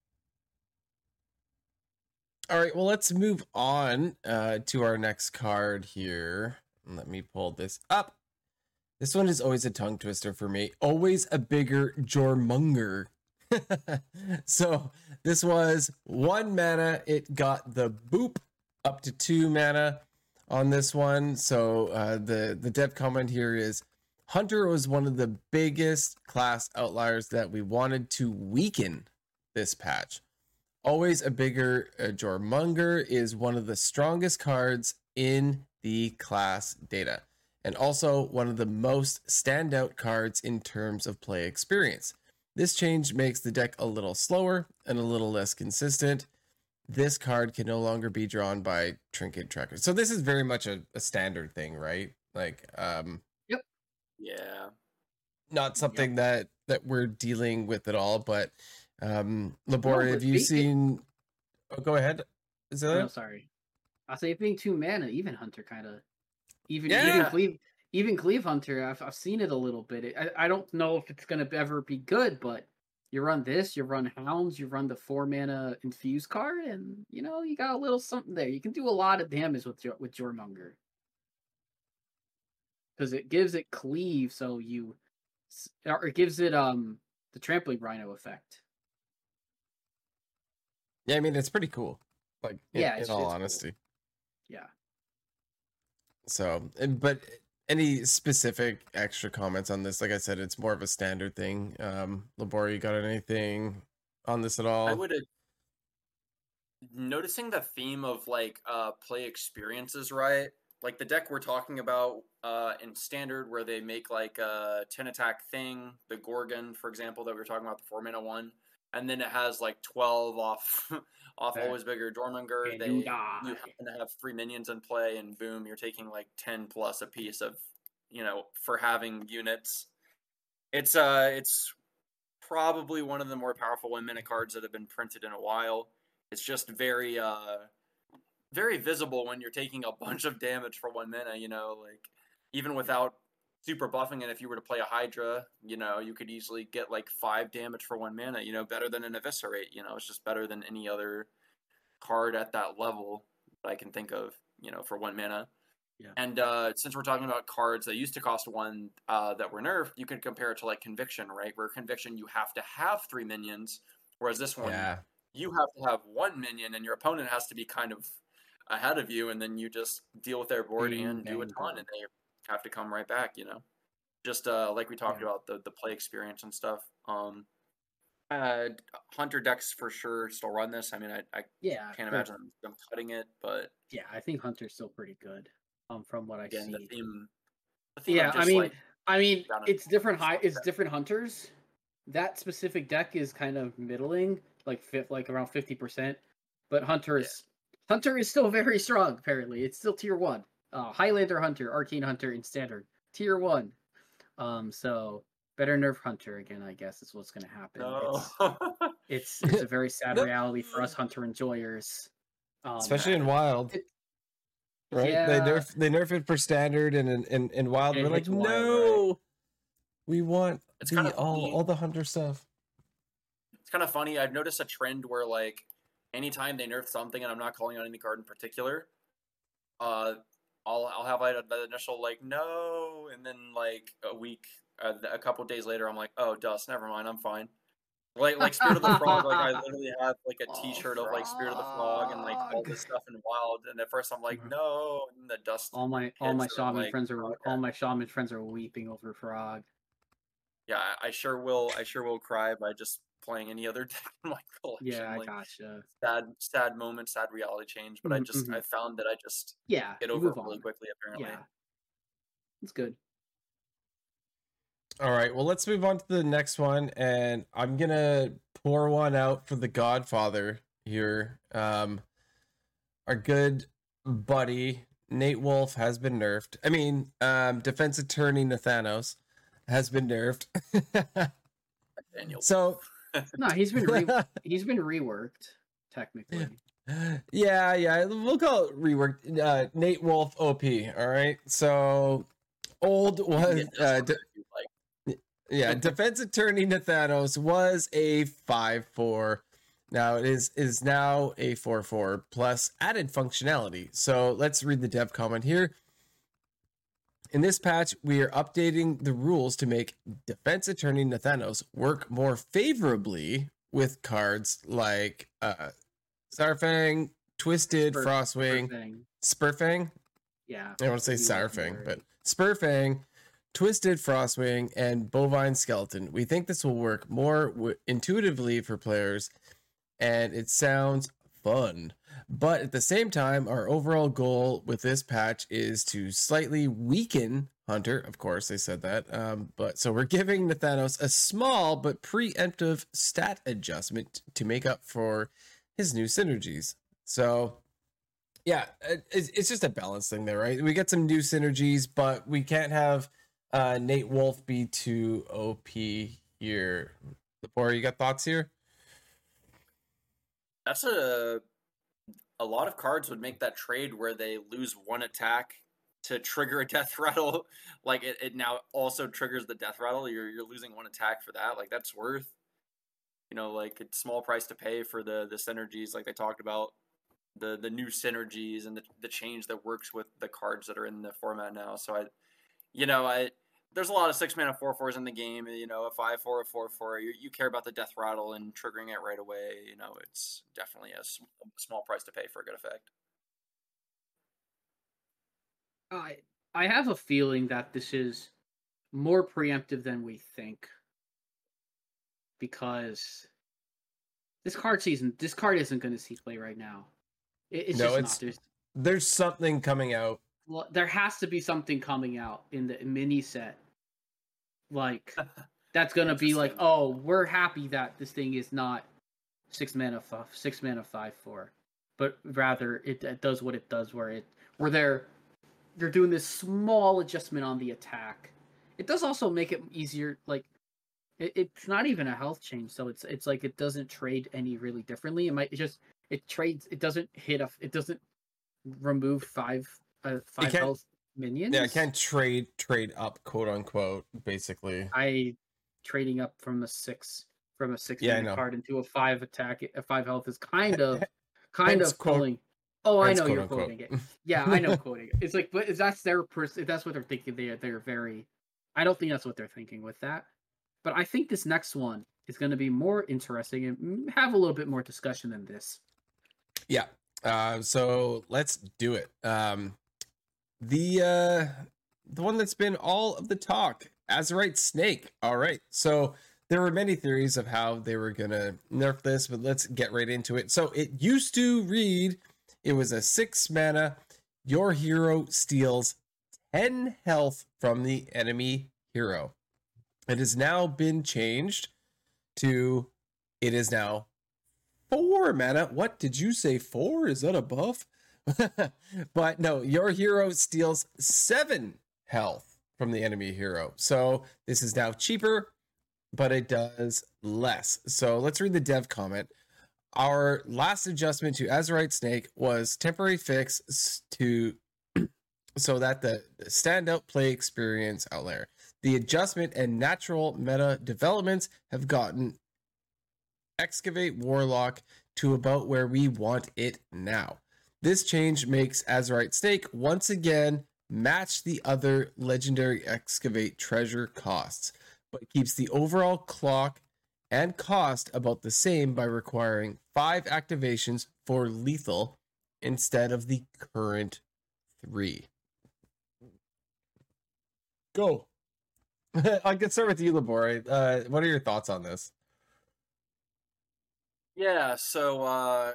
All right, well, let's move on to our next card here. Let me pull this up. This one is always a tongue twister for me. Always a bigger Jormungandr. So this was 1 mana. It got the boop up to 2 mana on this one. So the dev comment here is, Hunter was one of the biggest class outliers that we wanted to weaken this patch. Always a bigger Jormungandr is one of the strongest cards in the class data, and also one of the most standout cards in terms of play experience. This change makes the deck a little slower and a little less consistent. This card can no longer be drawn by Trinket Tracker. So this is very much a standard thing, right? Like, yep. Yeah. Not something that we're dealing with at all, but Labori, have you seen... Oh, go ahead. Is that... No, sorry. I'll say it being 2 mana, even Hunter kind of... Even Cleave Hunter, I've seen it a little bit. I don't know if it's going to ever be good, but you run this, you run Hounds, you run the 4 mana Infuse card, and, you got a little something there. You can do a lot of damage with Jormungandr. Because it gives it Cleave, so it gives it the Trampling Rhino effect. Yeah, I mean, it's pretty cool. Like, in all honesty. Cool. Yeah. So, but any specific extra comments on this? Like I said, it's more of a standard thing. Labori, you got anything on this at all? I would... Noticing the theme of, like, play experiences, right? Like, the deck we're talking about in Standard, where they make, like, a 10-attack thing, the Gorgon, for example, that we were talking about, the 4-mana one, and then it has, like, 12 off Always Bigger Jormungandr. You happen to have 3 minions in play, and boom, you're taking, like, 10 plus a piece of, for having units. It's probably one of the more powerful 1-mana cards that have been printed in a while. It's just very very visible when you're taking a bunch of damage for 1 mana, like, even without super buffing it, if you were to play a Hydra, you could easily get like 5 damage for 1 mana, better than an Eviscerate, it's just better than any other card at that level that I can think of, for 1 mana. Yeah. And since we're talking about cards that used to cost 1 that were nerfed, you could compare it to like Conviction, right? Where Conviction, you have to have 3 minions, whereas this one, you have to have one minion, and your opponent has to be kind of ahead of you, and then you just deal with their board Bing, and do a bang, ton, boom. and they have to come right back. Just like we talked Yeah. about the play experience and stuff. Hunter decks for sure still run this. I mean, I Yeah, can't imagine them cutting it, but yeah, I think Hunter's still pretty good. From what I again, the see. theme Yeah, of just like down in it's different stuff. it's different hunters. That specific deck is kind of middling, like around 50%. But Hunter is still very strong. Apparently, it's still tier 1. Highlander Hunter, Arcane Hunter in standard, tier 1. So better nerf Hunter again. I guess is what's going to happen. No. It's a very sad No. reality for us Hunter enjoyers. Especially in Wild. Right? Yeah. They nerf it for standard and in Wild. And We're like, it's Wild, no. right? We want It's kind of all the Hunter stuff. It's kind of funny. I've noticed a trend where like anytime they nerf something, and I'm not calling out any card in particular, I'll have like the initial like no, and then like a couple days later, I'm like, oh, dust, never mind, I'm fine. Like Spirit of the Frog, like I literally have like a T-shirt of like Spirit of the Frog and like all this stuff in Wild, and at first I'm like, no, and the dust. All my shaman friends are okay. all my shaman friends are weeping over Frog. Yeah, I sure will cry by just playing any other deck in my collection. Yeah, I like, gotcha. Sad moment, sad reality change. But I found that I just get over it really quickly. Apparently, yeah, it's good. All right, well, let's move on to the next one, and I'm gonna pour one out for the Godfather here. Our good buddy Nate Wolf has been nerfed. I mean, Defense Attorney Nathanos has been nerfed. Daniel. So no, he's been reworked technically. Yeah, we'll call it reworked. Nate Wolf OP. All right, so old was Defense Attorney Nathanos was a 5/4. Now it is now a 4/4 plus added functionality. So let's read the dev comment here. In this patch, we are updating the rules to make Defense Attorney Nathanos work more favorably with cards like Saurfang, Twisted, Frostwing, Spurfang. Yeah. I want to say Saurfang, but Spurfang, Twisted, Frostwing, and Bovine Skeleton. We think this will work more intuitively for players, and it sounds fun. But at the same time, our overall goal with this patch is to slightly weaken Hunter. Of course, they said that. But so we're giving Nathanos a small but preemptive stat adjustment to make up for his new synergies. So yeah, it's just a balance thing there, right? We get some new synergies, but we can't have Nate Wolf be too OP here. Lepore, you got thoughts here? That's a lot of cards would make that trade where they lose one attack to trigger a death rattle. Like it now also triggers the death rattle. You're losing one attack for that. Like that's worth, like a small price to pay for the synergies. Like they talked about the new synergies and the change that works with the cards that are in the format now. So there's a lot of 6-mana 4/4s in the game. A 5/4, a 4/4. You care about the death rattle and triggering it right away. It's definitely a small price to pay for a good effect. I have a feeling that this is more preemptive than we think, because this card isn't going to see play right now. It's not. There's something coming out. Well, there has to be something coming out in the mini set. Like, that's going to be like, oh, we're happy that this thing is not 6 mana 5/4, but rather it does what it does, where they're doing this small adjustment on the attack. It does also make it easier. Like, it's not even a health change, so it's like it doesn't trade any really differently. It doesn't remove five health minions. Yeah, I can't trade up, quote unquote, basically. Trading up from a 6 mana card into a 5 attack, a 5 health is kind of pulling. Oh, I know you're quoting it. Yeah, I know quoting it. It's like, but that's their person. That's what they're thinking. They're very. I don't think that's what they're thinking with that. But I think this next one is going to be more interesting and have a little bit more discussion than this. Yeah. So let's do it. The one that's been all of the talk, Azerite Snake. All right. So there were many theories of how they were gonna nerf this, but let's get right into it. So it used to read, it was a 6 mana. Your hero steals 10 health from the enemy hero. It has now been changed to, it is now 4 mana. What did you say? 4? Is that a buff? But no, your hero steals 7 health from the enemy hero. So this is now cheaper, but it does less. So let's read the dev comment. Our last adjustment to Azerite Snake was temporary fix to so that the standout play experience outlier. The adjustment and natural meta developments have gotten Excavate Warlock to about where we want it now. This change makes Azerite Snake once again match the other legendary Excavate treasure costs, but keeps the overall clock and cost about the same by requiring 5 activations for lethal instead of the current 3. Go. I can start with you, Labore. What are your thoughts on this? Yeah, so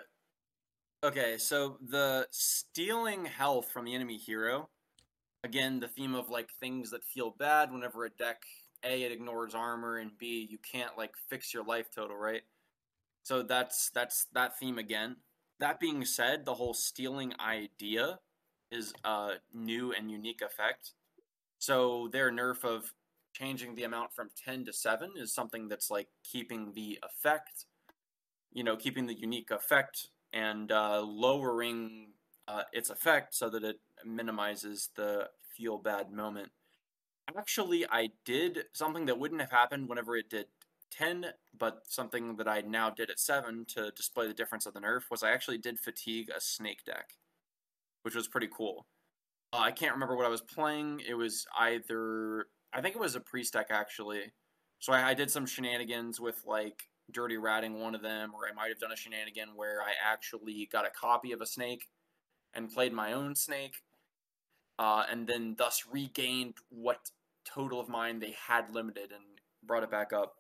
okay, so the stealing health from the enemy hero, again, the theme of like things that feel bad whenever a deck, A, it ignores armor, and B, you can't like fix your life total, right? So that's that theme again. That being said, the whole stealing idea is a new and unique effect. So their nerf of changing the amount from 10 to 7 is something that's like keeping the effect, keeping the unique effect and lowering its effect so that it minimizes the feel bad moment. Actually, I did something that wouldn't have happened whenever it did 10, but something that I now did at 7 to display the difference of the nerf was I actually did fatigue a snake deck, which was pretty cool. I can't remember what I was playing. It was I think it was a priest deck actually. So I did some shenanigans with like dirty ratting one of them, or I might have done a shenanigan where I actually got a copy of a snake and played my own snake, and then thus regained what total of mine they had limited and brought it back up.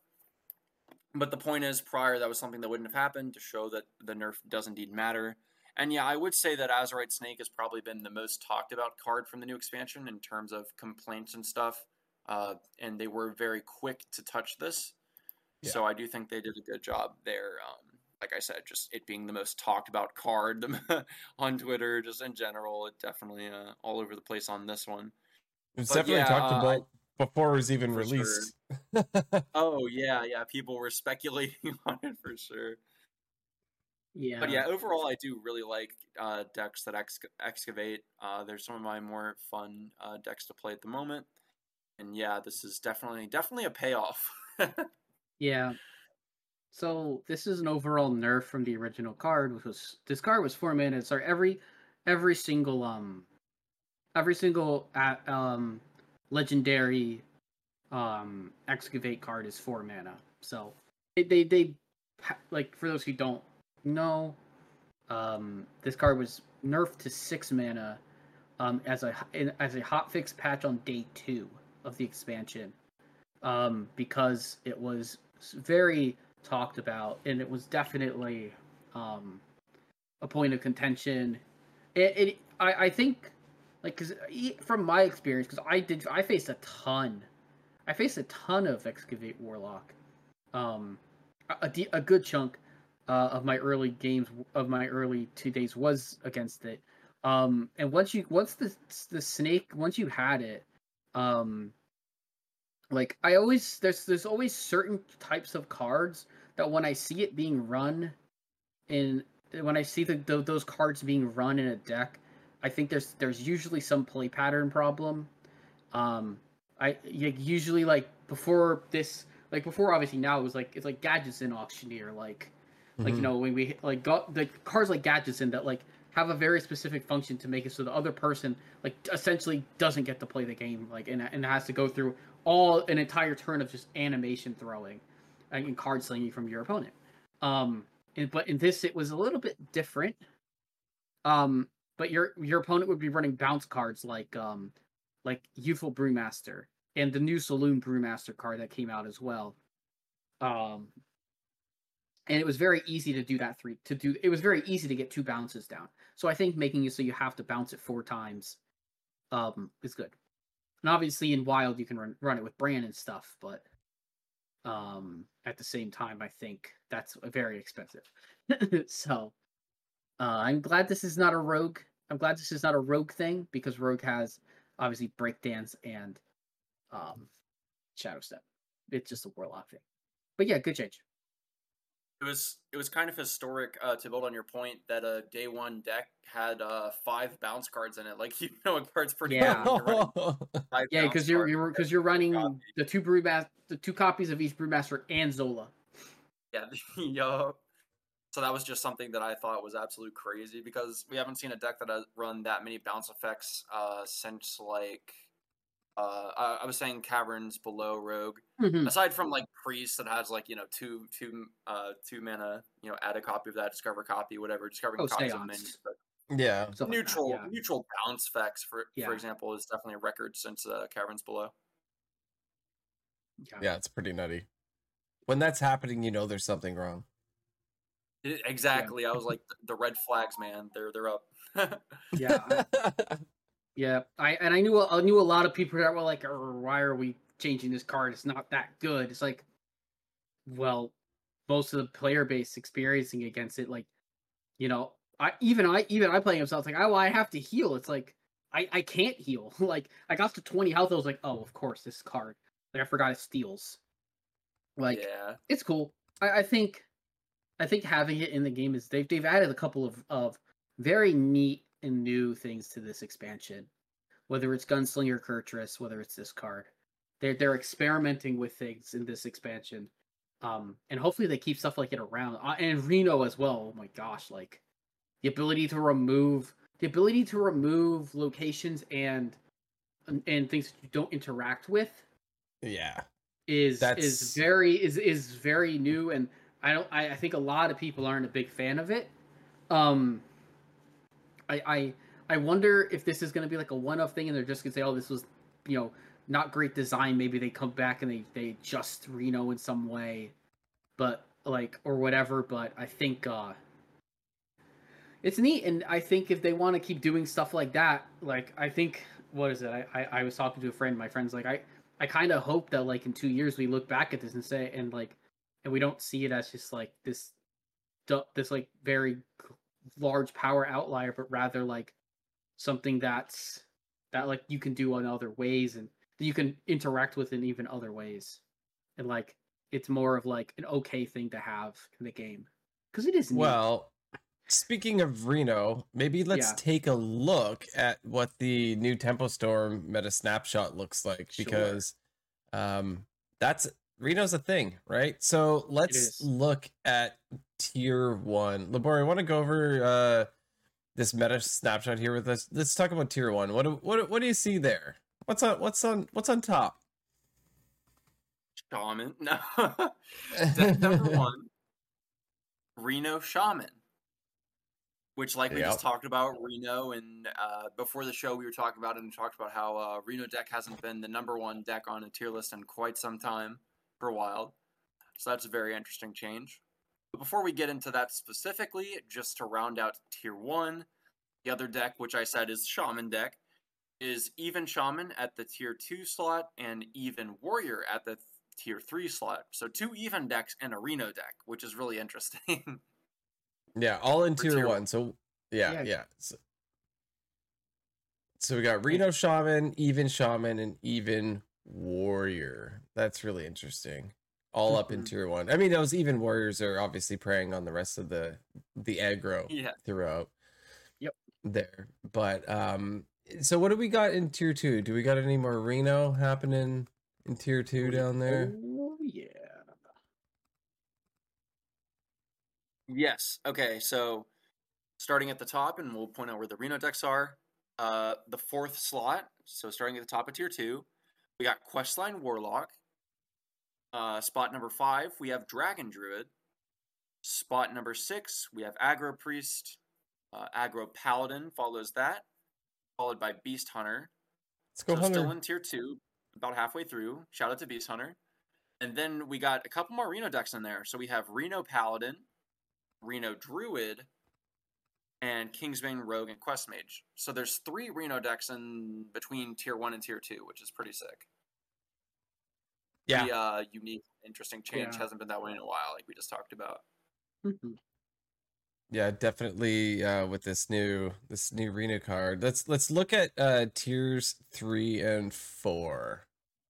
But the point is, prior, that was something that wouldn't have happened to show that the nerf does indeed matter. And yeah, I would say that Azerite Snake has probably been the most talked about card from the new expansion in terms of complaints and stuff. And they were very quick to touch this. Yeah. So I do think they did a good job there. Like I said, just it being the most talked about card on Twitter, just in general, it definitely all over the place on this one. It's definitely talked about before it was even released. Sure. Oh, yeah. People were speculating on it for sure. Yeah. But yeah, overall, I do really like decks that excavate. They're some of my more fun decks to play at the moment. And yeah, this is definitely a payoff. Yeah. So this is an overall nerf from the original card, which was this card was 4 mana. So every single legendary excavate card is 4 mana. So they like, for those who don't know, this card was nerfed to 6 mana as a hotfix patch on day 2 of the expansion, because it was very talked about and it was definitely a point of contention. I think, like, because from my experience, because I faced a ton of Excavate Warlock, a good chunk of my early games, of my early 2 days was against it, and once the snake, once you had it, like, there's always certain types of cards that when I see it being run when I see those cards being run in a deck, I think there's usually some play pattern problem. Usually, like, before obviously now it's like Gadgetzan Auctioneer, like when we like got the cards like Gadgetzan that like have a very specific function to make it so the other person like essentially doesn't get to play the game, like, and has to go through an entire turn of just animation throwing. and card slinging from your opponent. But in this, it was a little bit different. But your opponent would be running bounce cards like Youthful Brewmaster and the new Saloon Brewmaster card that came out as well. And it was very easy to do that it was very easy to get 2 bounces down. So I think making it so you have to bounce it 4 times is good. And obviously in Wild you can run it with Bran and stuff, but at the same time I think that's very expensive. So I'm glad this is not a rogue. I'm glad this is not a rogue thing, because rogue has obviously Breakdance and Shadow Step. It's just a Warlock thing. But yeah, good change. It was kind of historic, to build on your point, that a day 1 deck had 5 bounce cards in it. Like, you know, a card's pretty Yeah. good. Yeah, because you're running the 2 copies of each Brewmaster and Zola. Yeah, yup. So that was just something that I thought was absolute crazy, because we haven't seen a deck that has run that many bounce effects since, like, I was saying Caverns Below Rogue. Mm-hmm. Aside from, like, Priest that has, like, you know, two mana, you know, add a copy of that, discover copy, whatever, discovering copies of minions. But yeah. Neutral bounce effects, for example, is definitely a record since Caverns Below. Yeah, it's pretty nutty. When that's happening, you know there's something wrong. Exactly. Yeah. I was like, the red flags, man. They're up. Yeah. Yeah. I knew a lot of people that were like, why are we changing this card? It's not that good. It's like, well, most of the player base experiencing against it, like, you know, I playing himself, like, I have to heal. It's like, I can't heal. Like, I got to 20 health. I was like, oh, of course, this card. Like, I forgot it steals. Like, yeah. It's cool. I think having it in the game is they've added a couple of very neat and new things to this expansion. Whether it's Gunslinger Kurtrus, whether it's this card, they're experimenting with things in this expansion, and hopefully they keep stuff like it around. And Reno as well. Oh my gosh, like the ability to remove locations and things that you don't interact with. Yeah, is very new, and I think a lot of people aren't a big fan of it. I wonder if this is going to be like a one-off thing, and they're just going to say, "Oh, this was, you know, not great design." Maybe they come back and they adjust Reno in some way, but like, or whatever. But I think it's neat, and I think if they want to keep doing stuff like that, like, I think, what is it? I was talking to a friend. My friend's like, I kind of hope that, like, in 2 years we look back at this and say, and we don't see it as just like this like very large power outlier, but rather like something that like you can do in other ways, and that you can interact with in even other ways, and like it's more of like an okay thing to have in the game, because it is neat. Well, speaking of Reno, maybe let's take a look at what the new Tempo Storm meta snapshot looks like, because that's Reno's a thing, right? So let's look at tier 1. Labor, I want to go over this meta snapshot here with us. Let's talk about tier 1. What do you see there? What's on top? Shaman. No. Number 1, Reno Shaman. Which, like we just talked about, Reno, and before the show we were talking about it, and talked about how Reno deck hasn't been the number 1 deck on a tier list in quite some time, for a while. So that's a very interesting change. But before we get into that specifically, just to round out tier 1, the other deck, which I said is Shaman deck, is Even Shaman at the tier 2 slot and Even Warrior at the tier 3 slot. So 2 Even decks and a Reno deck, which is really interesting. Yeah, all in tier 1. So yeah. So we got Reno Shaman, Even Shaman, and Even Warrior. That's really interesting. All up in tier 1. I mean, those Even Warriors are obviously preying on the rest of the aggro throughout. Yep. There. But so what do we got in tier 2? Do we got any more Reno happening in tier 2 down there? Oh yeah. Yes. Okay, so starting at the top, and we'll point out where the Reno decks are. The 4th slot, so starting at the top of tier 2, we got Questline Warlock, Spot number 5, we have Dragon Druid. Spot number 6, we have Aggro Priest. Aggro Paladin follows that, followed by Beast Hunter. Let's go, So Hunter. still in tier 2, about halfway through. Shout out to Beast Hunter. And then we got a couple more Reno decks in there. So we have Reno Paladin, Reno Druid, and Kingsbane Rogue and Quest Mage. So there's 3 Reno decks in between tier 1 and tier 2, which is pretty sick. Yeah. The unique, interesting change Yeah. hasn't been that way in a while, like we just talked about. Mhm. Yeah, definitely with this new Reno card. Let's look at tiers 3 and 4.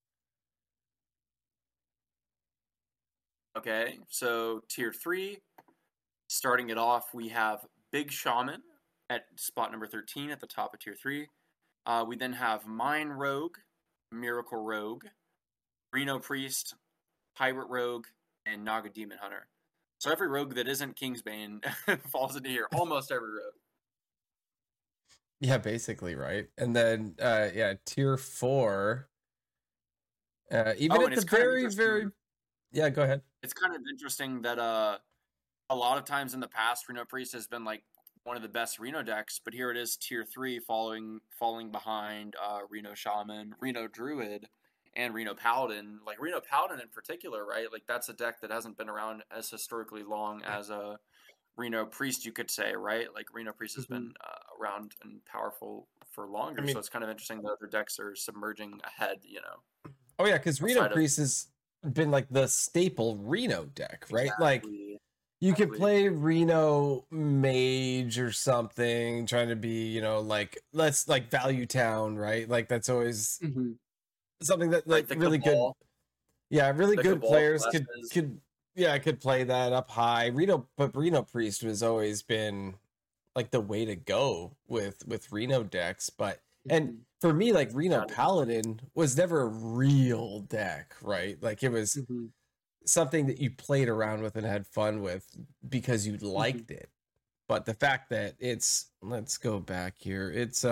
Okay, so tier 3, starting it off, we have Big Shaman at spot number 13 at the top of tier 3. We then have Mine Rogue, Miracle Rogue, Reno Priest, Pirate Rogue, and Naga Demon Hunter. So every rogue that isn't Kingsbane falls into here. Almost every rogue. Yeah, basically, right? And then tier 4 even Oh, at and the it's kind of very interesting. Yeah, go ahead. It's kind of interesting that a lot of times in the past, Reno Priest has been like one of the best Reno decks, but here it is, tier 3, falling behind Reno Shaman, Reno Druid, and Reno Paladin. Like Reno Paladin in particular, right? Like that's a deck that hasn't been around as historically long as a Reno Priest, you could say, right? Like Reno Priest has been around and powerful for longer, I mean- so it's kind of interesting that other decks are submerging ahead, you know. Oh yeah, because Reno Outside of- Priest has been like the staple Reno deck, right? Like Exactly. you could exactly. play Reno Mage or something, trying to be, you know, like let's like Value Town, right? Like that's always Mhm. something that like Like the really Cabal. good, yeah, really The good Cabal players classes. could play that up high. But Reno Priest has always been like the way to go with Reno decks, but and Mhm. for me, like Reno Got it. Paladin was never a real deck, right? Like it was Mhm. something that you played around with and had fun with because you liked it. But the fact that let's go back here. It's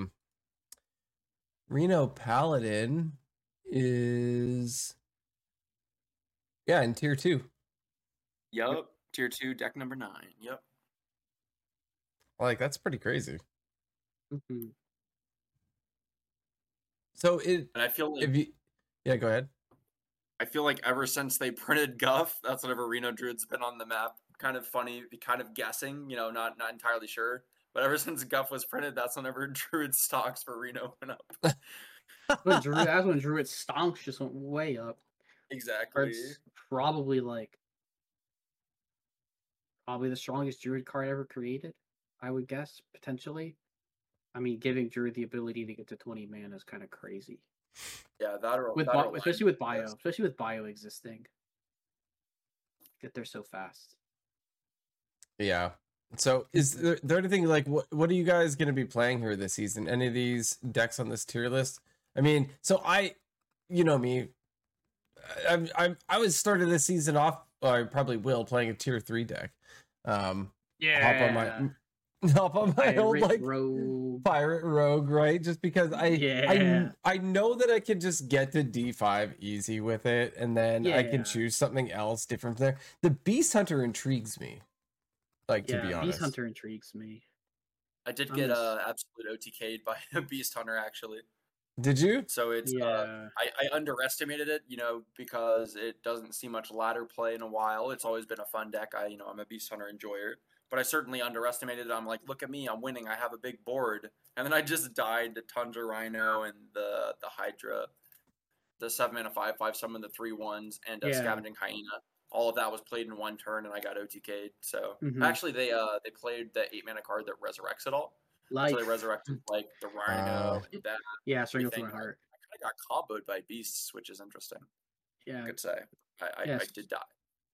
Reno Paladin is in tier 2. Yup. Tier 2, deck number 9. Yep. Like that's pretty crazy. Mhm. So And I feel like go ahead. I feel like ever since they printed Guff, that's whenever Reno Druid's been on the map. Kind of funny, kind of guessing, you know, not entirely sure. But ever since Guff was printed, that's whenever Druid stocks for Reno went up. That's when Druid stonks just went way up. Exactly. It's probably the strongest Druid card ever created, I would guess, potentially. I mean, giving Druid the ability to get to 20 mana is kind of crazy. Yeah, that or With that or especially Lion with bio, Fist. especially with bio existing. Get there so fast. Yeah. So is there anything like what are you guys going to be playing here this season? Any of these decks on this tier list? I mean, so you know me, I was started this season off. Or I probably will playing a tier 3 deck. Yeah. Hop on my old like Rogue. Pirate Rogue, right? Just because Yeah. I know that I can just get to D5 easy with it, and then I Yeah. can choose something else different from there. The Beast Hunter intrigues me. Like to be honest, Beast Hunter intrigues me. I did I'm get just- absolute OTK'd by a Beast Hunter actually. Did you? So it's Yeah. I underestimated it, you know, because it doesn't see much ladder play in a while. It's always been a fun deck. I'm a Beast Hunter enjoyer, but I certainly underestimated it. I'm like, look at me, I'm winning. I have a big board, and then I just died to Tundra Rhino and the Hydra, the 7-mana 5/5 summon, the 3/1s, and Yeah. Scavenging Hyena. All of that was played in one turn, and I got OTK'd. So Mhm. actually, they played the 8-mana card that resurrects it all. Life. So they resurrected like the Rhino and that. Yeah, String of everything. Heart. I kind of got comboed by beasts, which is interesting. Yeah. I could say I Yes. did die.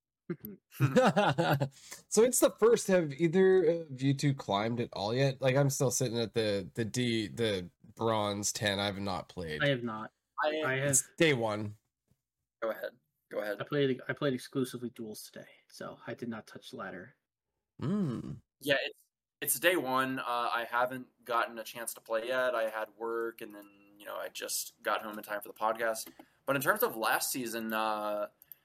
So it's the first. Have either of you two climbed it all yet? Like I'm still sitting at the bronze 10. I have not played. I have not. I have. It's day 1. Go ahead. I played exclusively duels today, so I did not touch the ladder. Yeah, it's day 1. I haven't gotten a chance to play yet. I had work, and then I just got home in time for the podcast. But in terms of last season,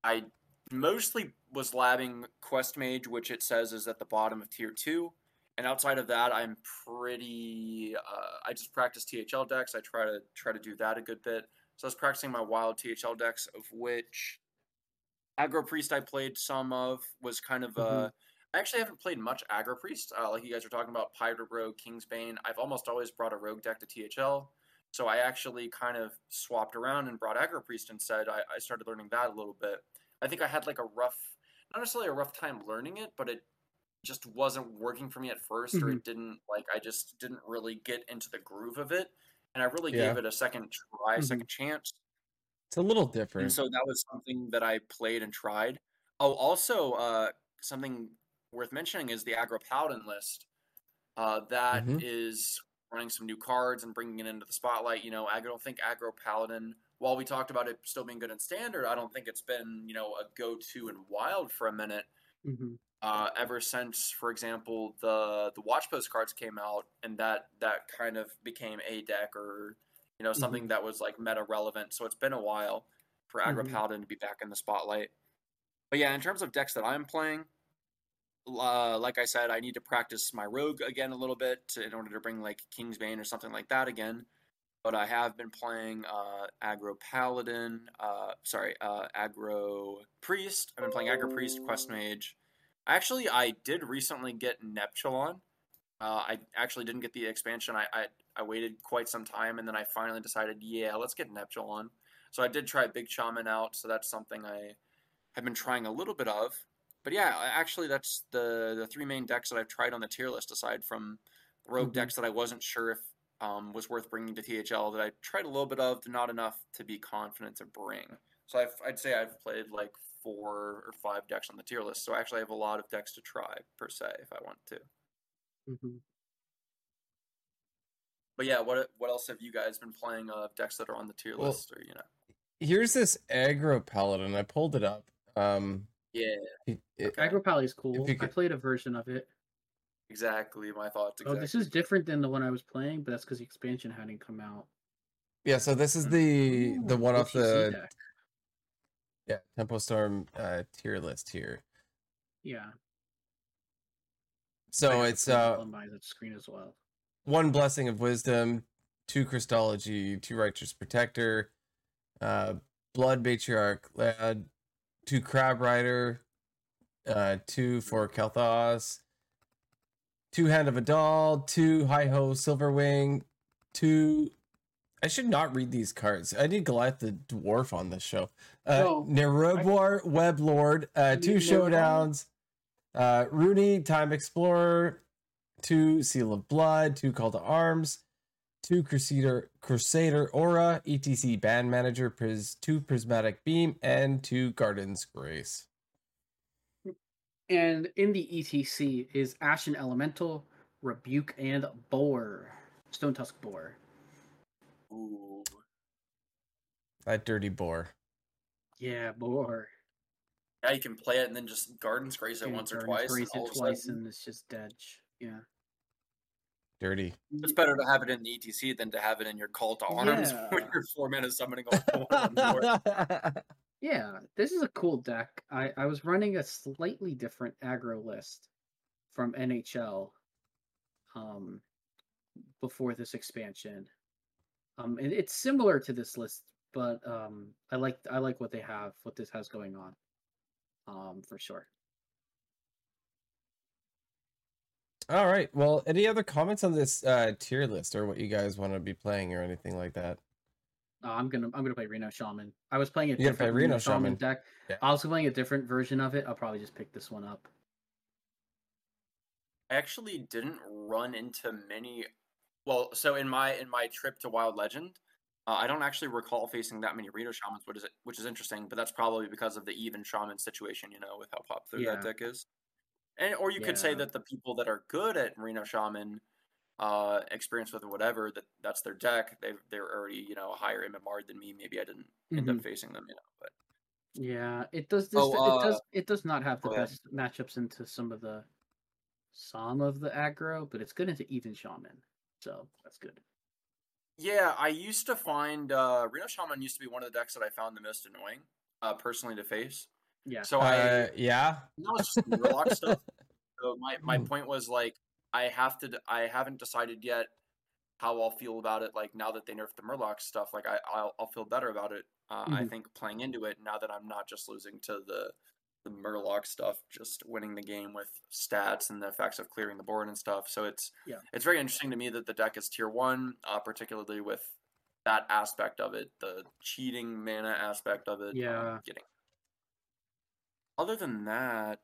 I mostly was labbing Quest Mage, which it says is at the bottom of tier 2. And outside of that, I'm pretty. I just practice THL decks. I try to do that a good bit. So I was practicing my wild THL decks, of which Aggro Priest I played some of. Was kind of I actually haven't played much Aggro Priest. Like you guys were talking about Pirate Rogue, Kingsbane. I've almost always brought a Rogue deck to THL. So I actually kind of swapped around and brought Aggro Priest instead. I started learning that a little bit. I think I had like a rough, not necessarily a rough time learning it, but it just wasn't working for me at 1st, or it didn't, like, I just didn't really get into the groove of it. And I really gave it a second try, second chance. It's a little And different. so that was something that I played and tried. Oh, also, something worth mentioning is the Aggro Paladin list. That is running some new cards and bringing it into the spotlight. You know, I don't think Aggro Paladin, while we talked about it still being good in Standard, I don't think it's been, you know, a go-to in Wild for a minute. Ever since, for example, the Watchpost cards came out, and that kind of became a deck, or, you know, something that was like meta relevant. So it's been a while for Aggro Paladin to be back in the spotlight. But yeah, in terms of decks that I'm playing, like I said, I need to practice my Rogue again a little bit in order to bring like Kingsbane or something like that again. But I have been playing Aggro Paladin, Aggro Priest. I've been playing Aggro Priest, Quest Mage. Actually, I did recently get Neptulon. I actually didn't get the expansion. I waited quite some time, and then I finally decided, yeah, let's get Neptulon. So I did try Big Shaman out, so that's something I have been trying a little bit of. But yeah, actually, that's the three main decks that I've tried on the tier list, aside from Rogue decks that I wasn't sure if was worth bringing to THL, that I tried a little bit of, not enough to be confident to bring. So I'd say I've played like 4 or 5 decks on the tier list. So I actually have a lot of decks to try, per se, if I want to. But yeah, what else have you guys been playing of decks that are on the tier list, or, you know? Here's this Aggro Paladin. I pulled it up. Aggro Paladin is cool. I played a version of it. Exactly, my thoughts. Exactly. Oh, this is different than the one I was playing, but that's because the expansion hadn't come out. Yeah, so this is the one off the deck. Tempo Storm tier list here. Yeah. So it's my screen as well. 1 Blessing of Wisdom, 2 Christology, 2 Righteous Protector, Blood Matriarch Lad, 2 Crab Rider, 2 for Kalthos, 2 Hand of Adal, 2 Hi-Ho Silverwing, 2... I should not read these cards. I need Goliath the Dwarf on this show. Nerubor, Web Lord, 2 Showdowns, Rooney, Time Explorer, 2 Seal of Blood, 2 Call to Arms, 2 Crusader Aura, ETC Band Manager, 2 Prismatic Beam, and 2 Garden's Grace. And in the ETC is Ashen Elemental, Rebuke, and Boar. Stone Tusk Boar. Ooh. That dirty boar. Yeah, Boar. Yeah, you can play it and then just Garden's Grace it once or twice. And it's just dead. Yeah. Dirty. It's better to have it in the ETC than to have it in your Call to Arms when you're 4 mana summoning on board. Yeah, this is a cool deck. I was running a slightly different aggro list from NHL before this expansion. And it's similar to this list, but I like what they have, what this has going on, for sure. All right. Well, any other comments on this tier list, or what you guys want to be playing, or anything like that? I'm gonna play Reno Shaman. I was playing a different different Reno Shaman deck. Yeah. I was playing a different version of it. I'll probably just pick this one up. I actually didn't run into many. Well, so in my trip to Wild Legend, I don't actually recall facing that many Reno Shamans, which is interesting. But that's probably because of the even Shaman situation, you know, with how popular that deck is. Or you could say that the people that are good at Reno Shaman, experience with whatever, that's their deck. They're already, you know, a higher MMR than me. Maybe I didn't end up facing them, you know. But yeah, it does. It does not have the best matchups into some of the aggro, but it's good into even Shaman, so that's good. Yeah, I used to find Reno Shaman used to be one of the decks that I found the most annoying, personally, to face. Yeah. So I Yeah. no, it's just Murloc stuff. So my Hmm. point was like I haven't decided yet how I'll feel about it. Like now that they nerfed the Murloc stuff, like I'll feel better about it. I Mhm. think playing into it now that I'm not just losing to the Murloc stuff, just winning the game with stats and the effects of clearing the board and stuff. So it's Yeah. very interesting to me that the deck is tier 1, particularly with that aspect of it, the cheating mana aspect of it. Yeah. Getting. Other than that,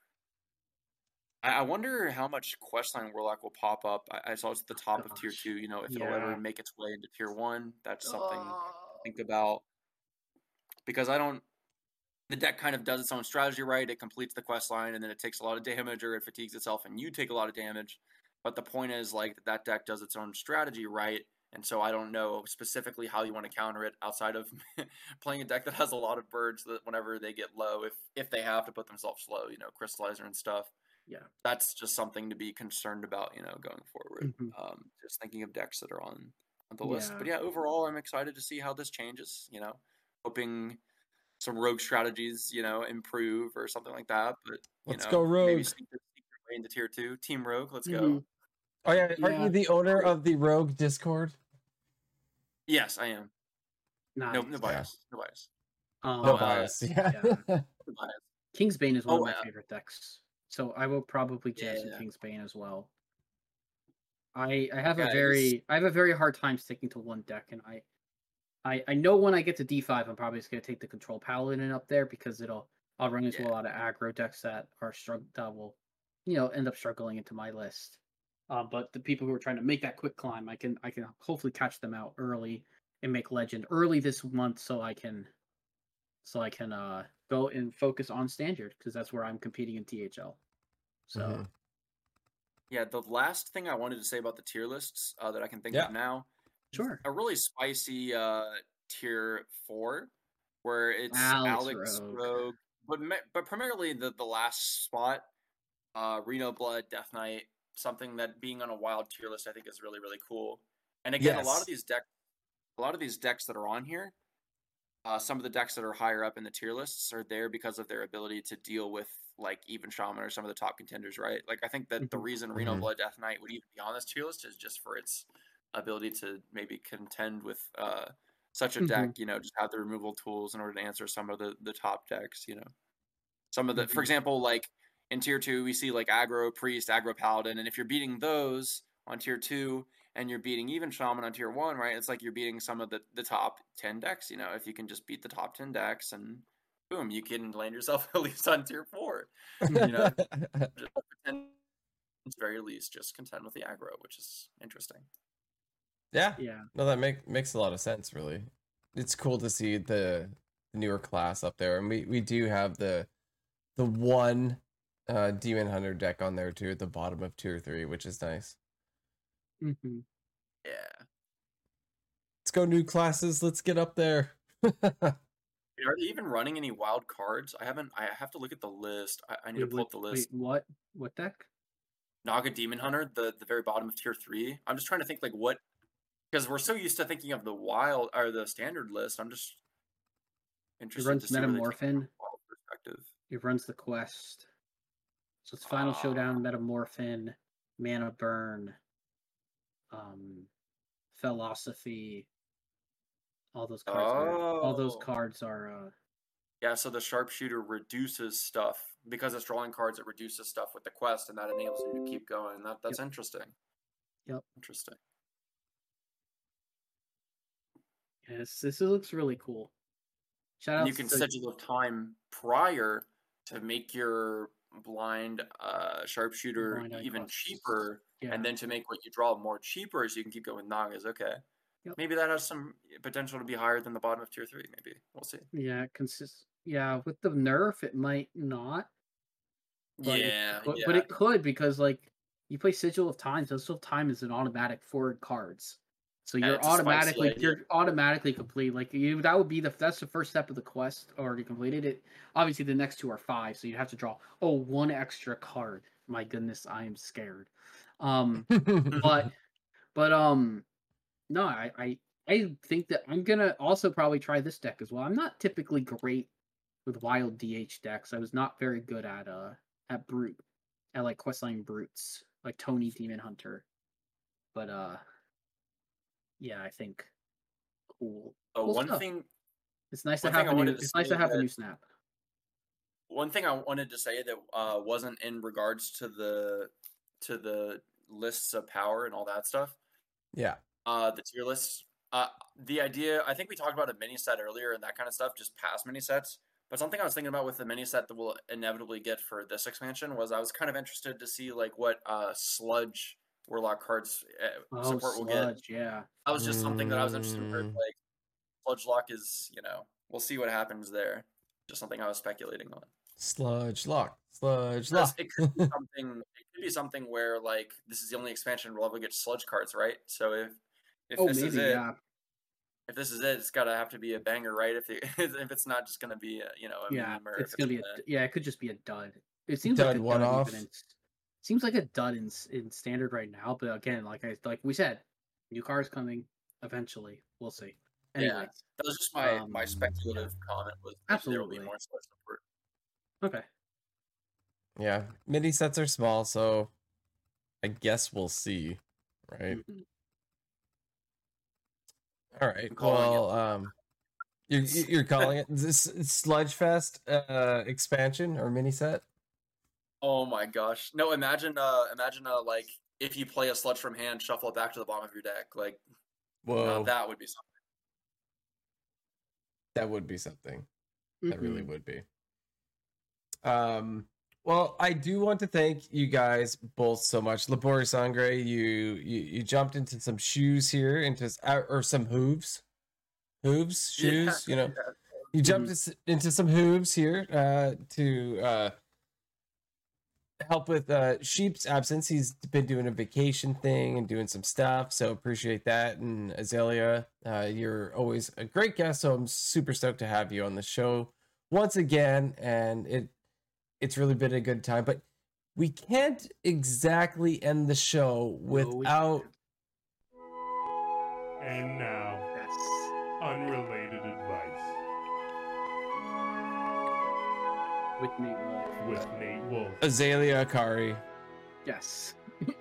I wonder how much Questline Warlock will pop up. I saw it's at the top of tier Gosh. 2. You know, if it'll ever Yeah. make its way into tier 1, that's something to Oh. think about. Because the deck kind of does its own strategy right. It completes the quest line and then it takes a lot of damage or it fatigues itself and you take a lot of damage. But the point is like that deck does its own strategy right. And so I don't know specifically how you want to counter it outside of playing a deck that has a lot of birds that whenever they get low, if they have to put themselves low, you know, Crystallizer and stuff. Yeah. That's just something to be concerned about, you know, going forward. Mhm. Just thinking of decks that are on the list. Yeah. But yeah, overall, I'm excited to see how this changes, you know, hoping some rogue strategies, you know, improve or something like that. But, you Let's know, go rogue. maybe sneak your way into tier 2. Team Rogue, let's go. Mhm. Oh yeah, aren't Yeah. you the owner of the Rogue Discord? Yes, I am. Nice. No bias. No bias. No Oh, bias. Yeah. yeah. No bias. Kingsbane is one Oh, of my favorite decks, so I will probably jam some Yeah. Kingsbane as well. I have a Yeah, very hard time sticking to one deck, and I know when I get to D5, I'm probably just gonna take the Control Paladin up there because I'll run into a Yeah. lot of aggro decks that will, end up struggling into my list. But the people who are trying to make that quick climb, I can hopefully catch them out early and make Legend early this month, so I can go and focus on Standard because that's where I'm competing in THL. So Mhm. Yeah, the last thing I wanted to say about the tier lists that I can think Yeah. of now, sure. a really spicy tier 4 where it's Alex Rogue, but primarily the last spot, Reno Blood, Death Knight, something that being on a wild tier list I think is really really cool. And again, a lot of Yes. these decks that are on here, some of the decks that are higher up in the tier lists are there because of their ability to deal with like even Shaman or some of the top contenders, right? Like I think that the Mhm. reason Reno Mhm. Blood Death Knight would even be on this tier list is just for its ability to maybe contend with such a deck, you know, just have the removal tools in order to answer some of the top decks, you know. Some of the, for Mhm. example, like in tier 2, we see like aggro priest, aggro paladin, and if you're beating those on tier 2 and you're beating even shaman on tier 1, right? It's like you're beating some of the top 10 decks, you know. If you can just beat the top 10 decks and boom, you can land yourself at least on tier 4. You know, just pretend, at the very least, just contend with the aggro, which is interesting. Yeah. Yeah. No, that makes a lot of sense. Really, it's cool to see the newer class up there, and we do have the one Demon Hunter deck on there too at the bottom of tier 3, which is nice. Mm-hmm. Yeah. Let's go new classes. Let's get up there. Are they even running any wild cards? I have to look at the list. I need to pull up the list. Wait, what deck? Naga Demon Hunter, the very bottom of tier 3. I'm just trying to think like what, because we're so used to thinking of the wild or the standard list. I'm just interested runs to see where they take it from Metamorphin. a wild perspective. It runs the quest. So it's Final Showdown, Metamorphin, Mana Burn, Philosophy. All those cards are Yeah, so the sharpshooter reduces stuff because it's drawing cards. It reduces stuff with the quest, and that enables you to keep going. That's Yep. interesting. Yep. Interesting. Yes, this looks really cool. Shout out And you can schedule the time prior to make your blind sharpshooter Blind Eye even quests. cheaper, Yeah. and then to make what you draw more cheaper so you can keep going with Nagas. Okay. Yep. Maybe that has some potential to be higher than the bottom of tier 3. Maybe. We'll see. Yeah, with the nerf it might not. But it could because like you play Sigil of Time, so Sigil of Time is an automatic forward cards. So you're automatically complete. Like that would be that's the first step of the quest already completed. It obviously the next two are 5, so you have to draw one extra card. My goodness, I am scared. But no, I think that I'm gonna also probably try this deck as well. I'm not typically great with wild DH decks. I was not very good at brute, at like questline brutes, like Tony Demon Hunter. But yeah, I think cool. Cool One stuff. thing, It's nice to one thing have I a new. wanted to It's nice say to have a that new snap. one thing I wanted to say that wasn't in regards to the lists of power and all that stuff. Yeah. The tier lists. The idea, I think we talked about a mini set earlier and that kind of stuff, just past mini sets. But something I was thinking about with the mini set that we'll inevitably get for this expansion was I was kind of interested to see like what sludge warlock cards support will get. Sludge, yeah. That was just something that I was interested in. Mm. Like sludge lock is, we'll see what happens there. Just something I was speculating on. Sludge lock. Sludge Because lock. it could be something. It could be something where like this is the only expansion we'll ever get sludge cards, right? So if this is it, yeah. if this is it, it's gotta have to be a banger, right? If it's not just gonna be a Yeah, meme, or it's if gonna be gonna- it could just be a dud. It seems Dud like a one-off? dud even seems like a dud in standard right now, but again, like we said, new cars coming eventually. We'll see. Yeah. Anyway, that was just my speculative comment was maybe there will be Absolutely. more sludge support. okay. Yeah. Mini sets are small, so I guess we'll see. Right. Mhm. All right. I'm calling it. Well, you're calling it this Sludgefest expansion or mini set? Oh my gosh! No, imagine like if you play a sludge from hand, shuffle it back to the bottom of your deck. Like Whoa, that would be something. that would be something. That really Mhm. would be. Well, I do want to thank you guys both so much. Labori Sangre, you jumped into some shoes here, or some hooves, shoes. Yeah. You jumped into some hooves here to help with Sheep's absence. He's been doing a vacation thing and doing some stuff, so appreciate that. And Azalea, you're always a great guest, so I'm super stoked to have you on the show once again. And it's really been a good time, but we can't exactly end the show without. And now, Yes. unrelated advice With Nate Wolf. with Nate Wolf. Azalea Akari. Yes.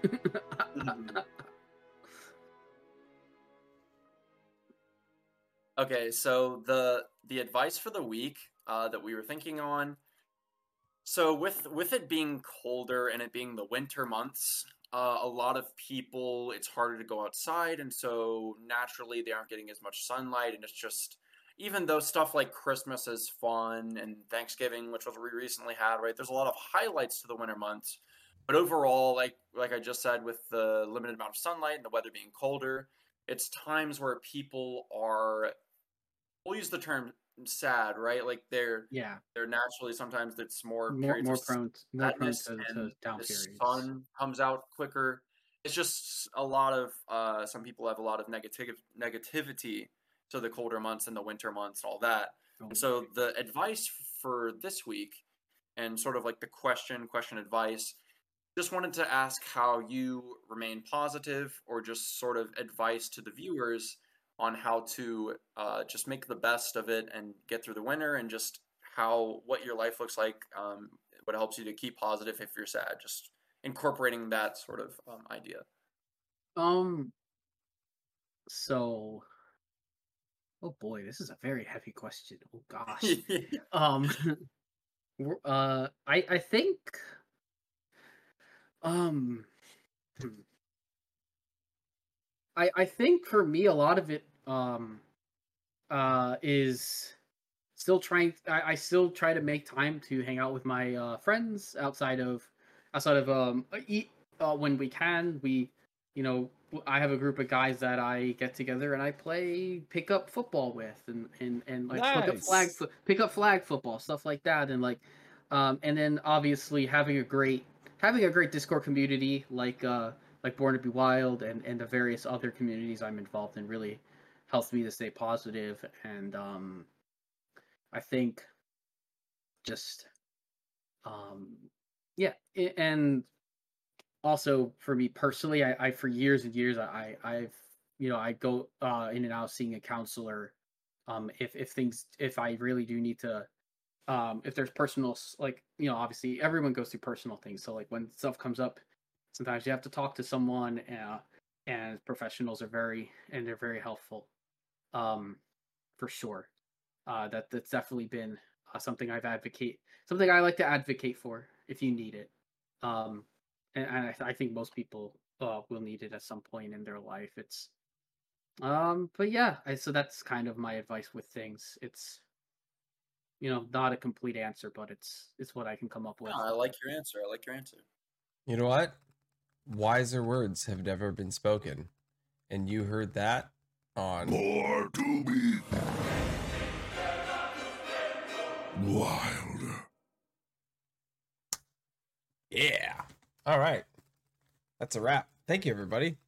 Okay, so the advice for the week that we were thinking on. So with it being colder and it being the winter months, a lot of people it's harder to go outside, and so naturally they aren't getting as much sunlight, and it's just even though stuff like Christmas is fun and Thanksgiving, which was we recently had, right? There's a lot of highlights to the winter months, but overall, like I just said, with the limited amount of sunlight and the weather being colder, it's times where people are, we'll use the term sad, right? Like they're naturally sometimes it's more periods of prone sadness to and down the periods. sun comes out quicker. It's just a lot of some people have a lot of negativity to the colder months and the winter months and all that. And so the advice for this week and sort of like the question advice, just wanted to ask how you remain positive or just sort of advice to the viewers on how to just make the best of it and get through the winter, and just what your life looks like, what helps you to keep positive if you're sad, just incorporating that sort of idea. So, oh boy, this is a very heavy question. Oh gosh. I think I think for me a lot of it is still trying. I still try to make time to hang out with my friends outside of eat when we can. I have a group of guys that I get together and I play pickup football with, and like Nice. pick up flag football, stuff like that, and like and then obviously having a great Discord community like Born to Be Wild and the various other communities I'm involved in really helps me to stay positive. And I think just and also for me personally, I for years and years I've I go in and out seeing a counselor if I really do need to if there's personal, like, obviously everyone goes through personal things. So like when stuff comes up, sometimes you have to talk to someone, and professionals are very helpful, for sure. That's definitely been something something I like to advocate for if you need it. And I think most people will need it at some point in their life. But yeah, so that's kind of my advice with things. It's not a complete answer, but it's what I can come up with. No, I like your answer. I like your answer. You know what? Wiser words have never been spoken. And you heard that on More to be wild. Yeah. All right. That's a wrap. Thank you, everybody.